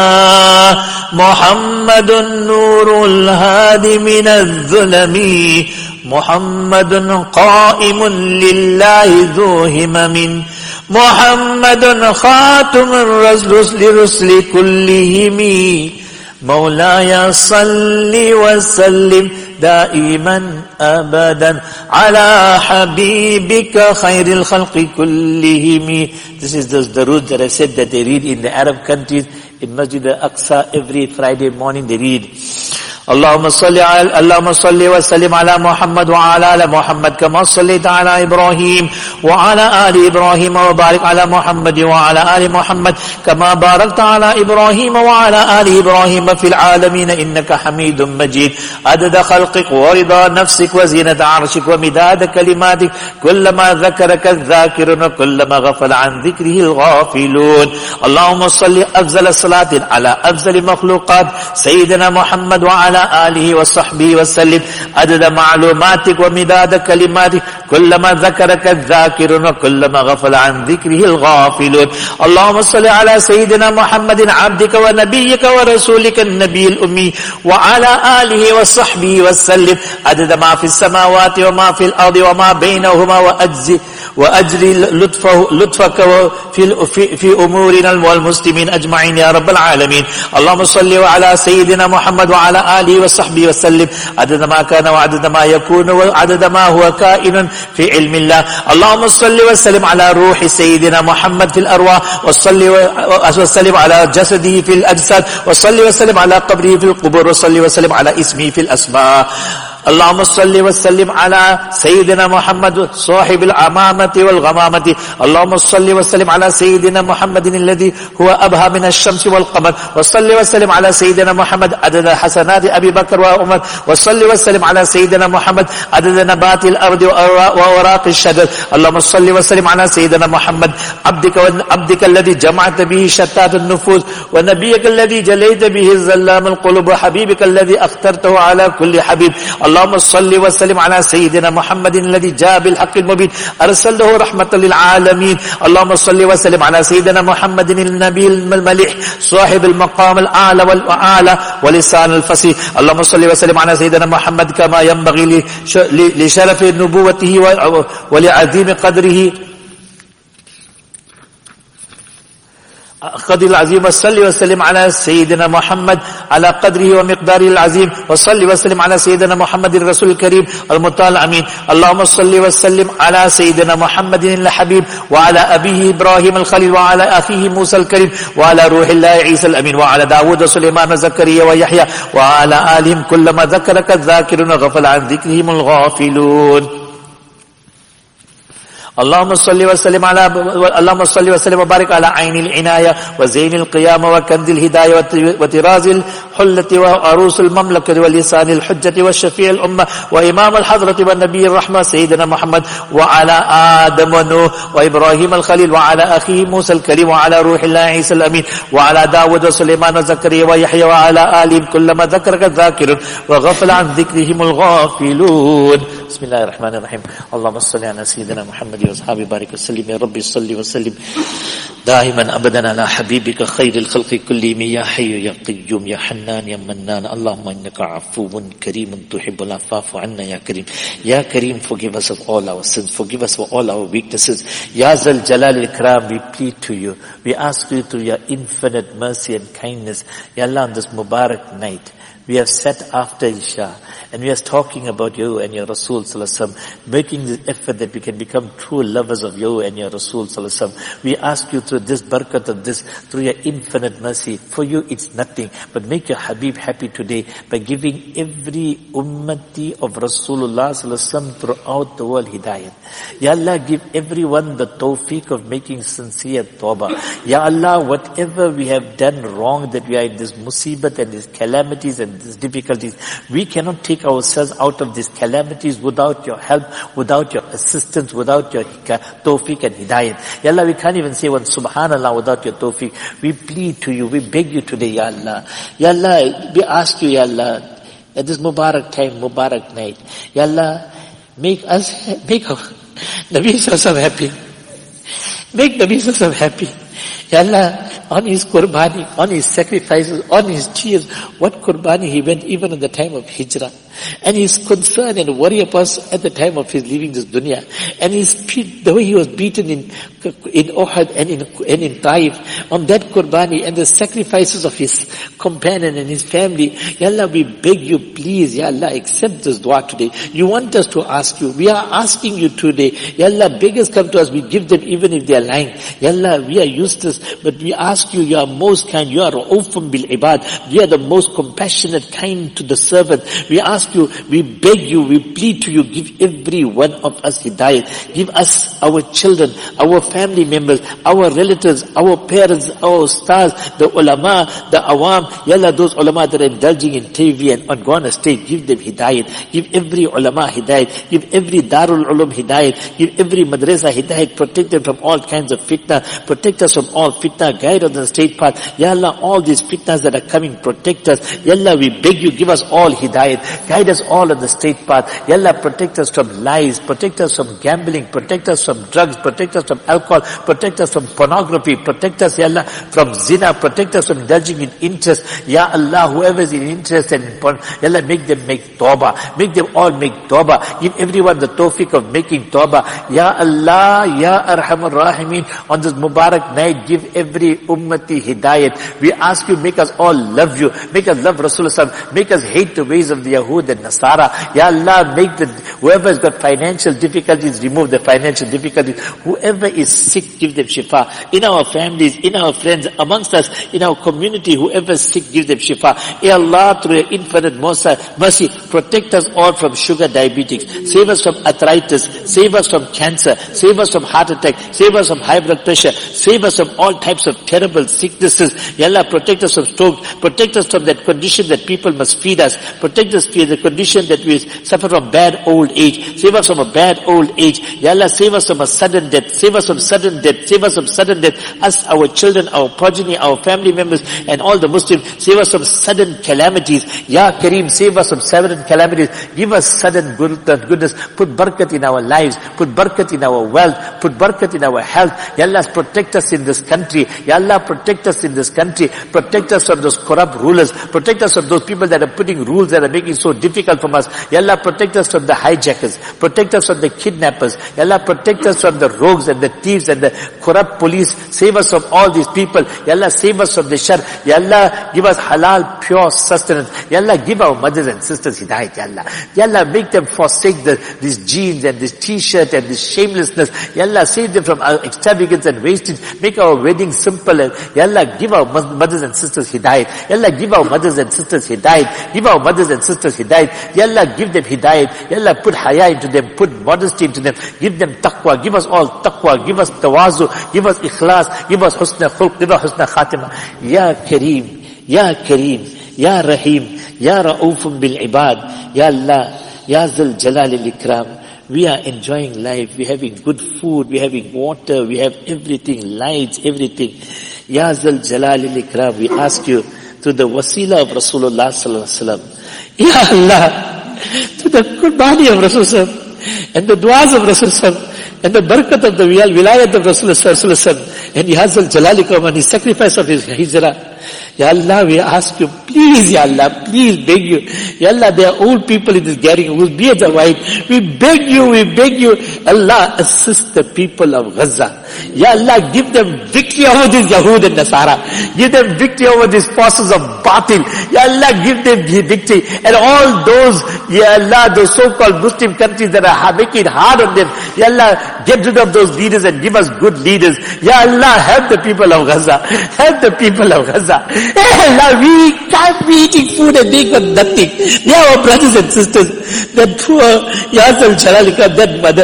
Muhammadun nurul hadi minadh dhulami. Muhammadun qa'imun lillahi dhu himamin. Muhammadun khatumur rusli kullihimi. Maulaya salli wa sallim daiman abadan ala habibika khairil khalqi kullihim. This is the darood that I said that they read in the Arab countries, in Masjid al-Aqsa every Friday morning they read. اللهم صل وسلم على محمد وعلى آل محمد كما صليت على إبراهيم وعلى آل إبراهيم وبارك على محمد وعلى آل محمد كما باركت على إبراهيم وعلى آل إبراهيم في العالمين إنك حميد مجيد. عدد خلقك ورضا نفسك وزينة عرشك ومداد كلماتك كلما ذكرك الذاكرون وكلما غفل عن ذكره الغافلون. اللهم صل أفضل الصلاة على أفضل المخلوقات سيدنا محمد وعلى آله وصحبه وسلم عدد معلوماتك ومداد كلماتك كلما ذكرك الذاكرون وكلما غفل عن ذكره الغافلون. اللهم صل على سيدنا محمد عبدك ونبيك ورسولك النبي الأمي وعلى آله وصحبه وسلم عدد ما في السماوات وما في الأرض وما بينهما وأجري لطفك في أمورنا والمسلمين أجمعين يا رب العالمين. اللهم صل على سيدنا محمد وعلى آله وصحبه وسلم عدد ما كان وعدد ما يكون وعدد ما هو كائن في علم الله. اللهم صل وسلم على روح سيدنا محمد في الأرواح وصل وسلم على جسده في الأجساد وصل وسلم على قبره في القبور وصل وسلم على اسمه في الأسماء. اللهم صل وسلم على سيدنا محمد صاحب العمامة والغمامة. اللهم صل وسلم على سيدنا محمد الذي هو أبهى من الشمس والقمر وصل وسلم على سيدنا محمد عدد حسنات أبي بكر وعمر وصل وسلم على سيدنا محمد عدد نبات الأرض وأوراق الشجر. اللهم صل وسلم على سيدنا محمد عبدك الذي جمعت به شتات النفوس ونبيك الذي جليت به الظلام القلوب وحبيبك الذي اخترته على كل حبيب. اللهم صل وسلم على سيدنا محمد الذي جاء بالحق المبين أرسله رحمة للعالمين. اللهم صل وسلم على سيدنا محمد النبي المليح صاحب المقام الأعلى والأعلى ولسان الفصيح. اللهم صل وسلم على سيدنا محمد كما ينبغي لشرف نبوته ولعظيم قدره قدر العظيم. وصل وسلم على سيدنا محمد على قدره ومقداره العظيم وصل وسلم على سيدنا محمد الرسول الكريم المطاع الأمين. اللهم صل وسلم على سيدنا محمد الحبيب وعلى أبيه إبراهيم الخليل وعلى أخيه موسى الكريم وعلى روح الله عيسى الأمين وعلى داود وسليمان وزكريا ويحيى وعلى آلهم كلما ذكرك الذاكرون وغفل عن ذكرهم الغافلون. اللهم صل وسلم وبارك على عين العناية وزين القيامة وكنز الهداية وطراز الحلة وعروس المملكة ولسان الحجة والشفيع الأمة وإمام الحضرة والنبي الرحمة سيدنا محمد وعلى آدم ونوح وإبراهيم الخليل وعلى أخيه موسى الكريم وعلى روح الله عيسى الأمين وعلى داود وسليمان وزكريا ويحيى وعلى آلهم كلما ذكرك الذاكرون وغفل عن ذكرهم الغافلون. بسم الله الرحمن الرحيم. اللهم صل على سيدنا محمد alihi wa sahbihi barik wa sallim. Ya Rabbi salli wa sallim daiman abadan ala habibika khairil khalqi kullihim ya hayyu ya qayyum ya hannan ya mannan. Allahumma innaka afuwun kareemun tuhibbul afwa fa'fu anna ya kareem. Ya Kareem, forgive us of all our sins, forgive us for all our weaknesses. Ya Zal Jalal Ikram, we plead to you, we ask you through your infinite mercy and kindness. Ya Allah, on this Mubarak night, we have sat after Isha and we are talking about you and your Rasul Sallallahu Alaihi Wasallam, making the effort that we can become true lovers of you and your Rasul Sallallahu Alaihi Wasallam. We ask you through this barakat of this, through your infinite mercy. For you it's nothing, but make your Habib happy today by giving every ummati of Rasulullah Sallallahu Alaihi Wasallam throughout the world hidayat. Ya Allah, give everyone the tawfiq of making sincere tawbah. Ya Allah, whatever we have done wrong, that we are in this musibat and these calamities and these difficulties, we cannot take ourselves out of these calamities without your help, without your assistance, without your tawfiq and hidayat. Ya Allah, we can't even say one subhanallah without your tawfiq. We plead to you, we beg you today, Ya Allah. Ya Allah, we ask you, Ya Allah, at this Mubarak time, Mubarak night, Ya Allah, make our Nabi Sallallahu happy. Make Nabi Sallallahu happy. Ya Allah, on his qurbani, on his sacrifices, on his tears, what qurbani he went even at the time of Hijrah. And his concern and worry of us at the time of his leaving this dunya. And the way he was beaten in Uhud and in Taif, on that qurbani and the sacrifices of his companion and his family. Ya Allah, we beg you, please, Ya Allah, accept this dua today. You want us to ask you. We are asking you today. Ya Allah, beggars come to us, we give them even if they are lying. Ya Allah, we are useless, but we ask you, you are most kind, you are Ra'ufun bil ibad. You are the most compassionate, kind to the servant. We ask you, we beg you, we plead to you, give every one of us hidayat. Give us, our children, our family members, our relatives, our parents, our stars, the ulama, the awam. Ya Allah, those ulama that are indulging in TV and on gone astray, give them hidayat. Give every ulama hidayat. Give every Darul Ulum hidayat. Give every madrasa hidayat. Protect them from all kinds of fitna. Protect us from all fitna. Guide us on the straight path. Ya Allah, all these fitnas that are coming, protect us. Ya Allah, we beg you, give us all hidayat. Guide us all on the straight path. Ya Allah, protect us from lies. Protect us from gambling. Protect us from drugs. Protect us from alcohol. Protect us from pornography. Protect us, Ya Allah, from zina. Protect us from indulging in interest. Ya Allah, whoever is in interest and in porn, Ya Allah, make them make tawbah. Make them all make tawbah. Give everyone the tawfiq of making tawbah. Ya Allah, Ya Arhamar Rahimin, on this Mubarak night, give every ummati hidayat. We ask you, make us all love you. Make us love Rasulullah. Make us hate the ways of the Yahud and Nasara. Ya Allah, make whoever has got financial difficulties, remove the financial difficulties. Whoever is sick, give them shifa. In our families, in our friends, amongst us, in our community, whoever is sick, give them shifa. Ya Allah, through your infinite mercy, protect us all from sugar diabetics. Save us from arthritis. Save us from cancer. Save us from heart attack. Save us from high blood pressure. Save us from all types of terrible sicknesses. Ya Allah, protect us from stroke. Protect us from that condition that people must feed us. Protect us from the condition that we suffer from bad old age. Save us from a bad old age. Ya Allah, save us from a sudden death. Save us from sudden death. Save us from sudden death. Us, our children, our progeny, our family members, and all the Muslims. Save us from sudden calamities. Ya Kareem, save us from sudden calamities. Give us sudden goodness. Put barakat in our lives. Put barakat in our wealth. Put barakat in our health. Ya Allah, protect us in this country. Ya Allah, protect us in this country. Protect us from those corrupt rulers. Protect us from those people that are putting rules that are making it so difficult for us. Ya Allah, protect us from the hijackers. Protect us from the kidnappers. Ya Allah, protect us from the rogues and the thieves and the corrupt police. Save us from all these people. Ya Allah, save us from the shar. Ya Allah, give us halal, pure sustenance. Ya Allah, give our mothers and sisters hidayat. Ya Allah. Ya Allah, make them forsake these jeans and this t-shirt and this shamelessness. Ya Allah, save them from our extravagance and wastage. Make our wedding simple. Ya Allah, give our mothers and sisters hidayat. Ya Allah, give our mothers and sisters hidayat. Give our mothers and sisters hidayat. Ya Allah, give them hidayat. Ya Allah, put haya into them. Put modesty into them. Give them taqwa. Give us all taqwa. Give us tawazu. Give us ikhlas. Give us husna khulq. Give us husna khatima. Ya Kareem. Ya Kareem. Ya Rahim. Ya Ra'ufun bil ibad. Ya Allah. Ya Zal Jalal al Ikram. We are enjoying life. We're having good food. We're having water. We have everything. Lights, everything. Ya Zal Jalal al Ikram. We ask you through the wasila of Rasulullah Sallallahu Alaihi Wasallam. Ya Allah. To the qurbani of Rasulullah and the du'as of Rasulullah, And the barakat of the wilayat of Rasulullah and Yazal Jalalikum and his sacrifice of his hijrah. Ya Allah, we ask you, please, Ya Allah, please beg you. Ya Allah, there are old people in this gathering who will be at the white. We beg you, Allah, assist the people of Gaza. Ya Allah, give them victory over this Yahud and Nasara. Give them victory over these forces of Batil. Ya Allah, give them victory. And all those, Ya Allah, those so-called Muslim countries that are making it hard on them, Ya Allah, get rid of those leaders and give us good leaders. Ya Allah, help the people of Gaza. Help the people of Gaza. Ya Allah, we can't be eating food and they got nothing. They are our brothers and sisters. That poor Yazal Jalalika, that mother.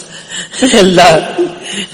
Ya Allah,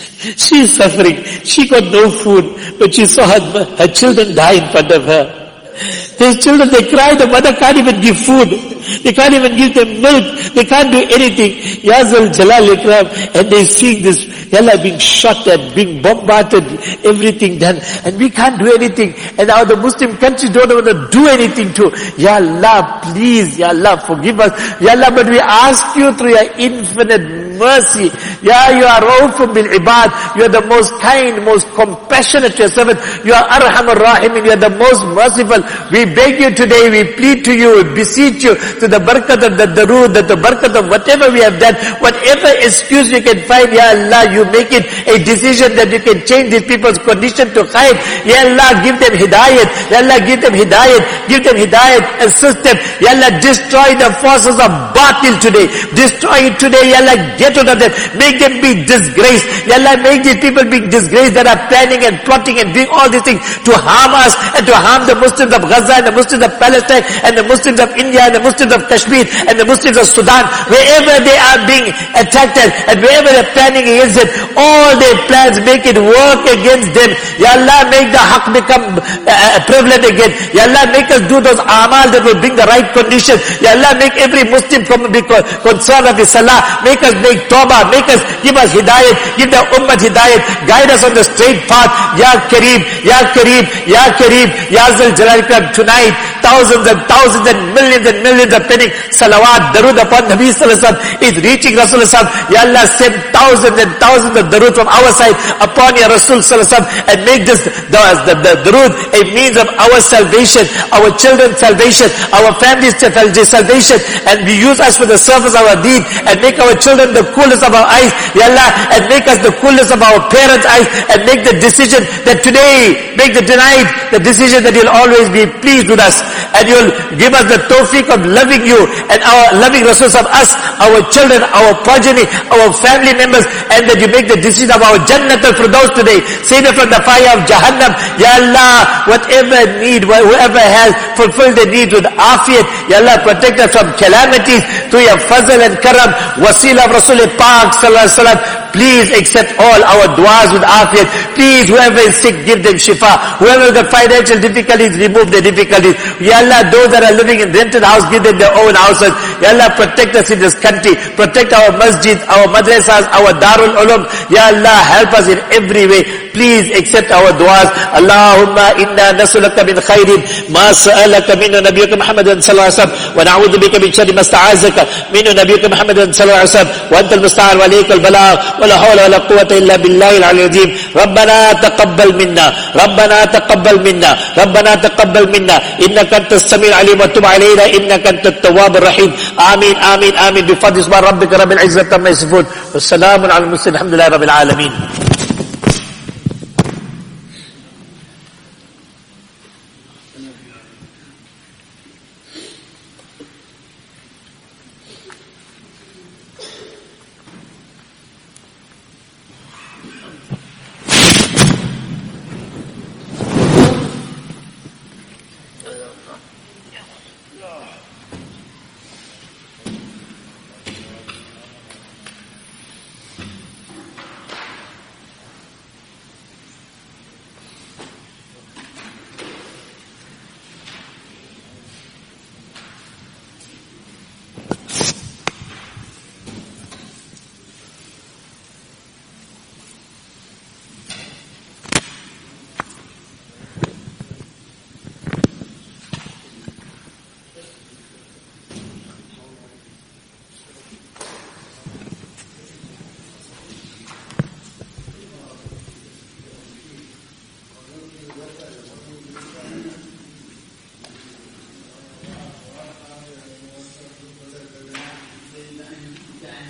she is suffering. She got no food, but she saw her children die in front of her. These children, they cry, the mother can't even give food. They can't even give them milk. They can't do anything. Yazal Jalal Ikram, and they see this, Yalla being shot at, being bombarded, everything done, and we can't do anything. And now the Muslim countries don't want to do anything to. Ya Allah, please, Ya Allah, forgive us. Ya Allah, but we ask you through your infinite mercy. Ya, you are Raufun bil Ibad. You are the most kind, most compassionate to your servant. You are Arhamur Rahimin. You are the most merciful. We beg you today, we plead to you, beseech you, to the barakat of the darood, that the barakat of whatever we have done, whatever excuse you can find, Ya Allah, you make it a decision that you can change these people's condition to khair. Ya Allah, give them hidayat. Ya Allah, give them hidayat. Give them hidayat. Assist them. Ya Allah, destroy the forces of Batil today. Destroy it today. Ya Allah, get rid of them. Make them be disgraced. Ya Allah, make these people be disgraced that are planning and plotting and doing all these things to harm us and to harm the Muslims of Gaza and the Muslims of Palestine and the Muslims of India and the Muslims of Kashmir and the Muslims of Sudan. Wherever they are being attacked and wherever they're planning against it, all their plans make it work against them. Ya Allah, make the haqq become prevalent again. Ya Allah, make us do those amal that will bring the right conditions. Ya Allah, make every Muslim be concerned of his salah. Make us make tawbah. Give us hidayat. Give the ummah hidayat. Guide us on the straight path. Ya Kareem, Ya Kareem, Ya Kareem, Ya Zal Jalal Ikram. Tonight, thousands and millions of penning salawat, darood upon Nabi Sallallahu Alaihi Wasallam is reaching Rasulullah Sallallahu Alaihi Wasallam. Ya Allah, send thousands and thousands of darood from our side upon your Rasul Sallallahu Alaihi Wasallam and make this the darood a means of our salvation, our children's salvation, our families' salvation, and we use us for the service of our deed and make our children the coolest of our eyes, Ya Allah, and make us the coolest of our parents' eyes, and make the decision that today, make the tonight, the decision that you'll always be pleased with us, and you'll give us the tawfiq of loving you and our loving Rasul of us, our children, our progeny, our family members, and that you make the decision of our Jannat al-Firdaus today. Save us from the fire of Jahannam. Ya Allah, whatever need, whoever has fulfilled the need with afiyat, Ya Allah, protect us from calamities through your fazl and karam, wasila of Rasul Pak Sallallahu Alaihi Wasallam. Please accept all our du'as with afiyat. Please, whoever is sick, give them shifa. Whoever has got financial difficulties, remove the difficulties. Ya Allah, those that are living in rented house, give them their own houses. Ya Allah, protect us in this country. Protect our masjid, our madrasas, our darul ulum. Ya Allah, help us in every way. Please accept our du'as. Allahumma inna nasulaka min khairin ma sa'alaka minhu nabiyyuka Muhammadan sallallahu alaihi wasallam wa na'udhu bika min sharri ma sta'azaka minhu nabiyyuka Muhammadan sallallahu alaihi wasallam wa antal musta'an wa alaykal balagh wa la hawla wa la quwwata illa billahi al-'aliyyil 'azim. Rabbana taqabbal minna, Rabbana taqabbal minna, Rabbana taqabbal minna innaka antas samiul 'alim wa tub 'alaina innaka antat tawwabur rahim. Amin, amin, amin. Bi fadli rabbika rabbil 'izzati amma yasifun. Wassalamun 'alal mursalin alhamdulillahi rabbil 'alamin.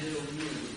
little meal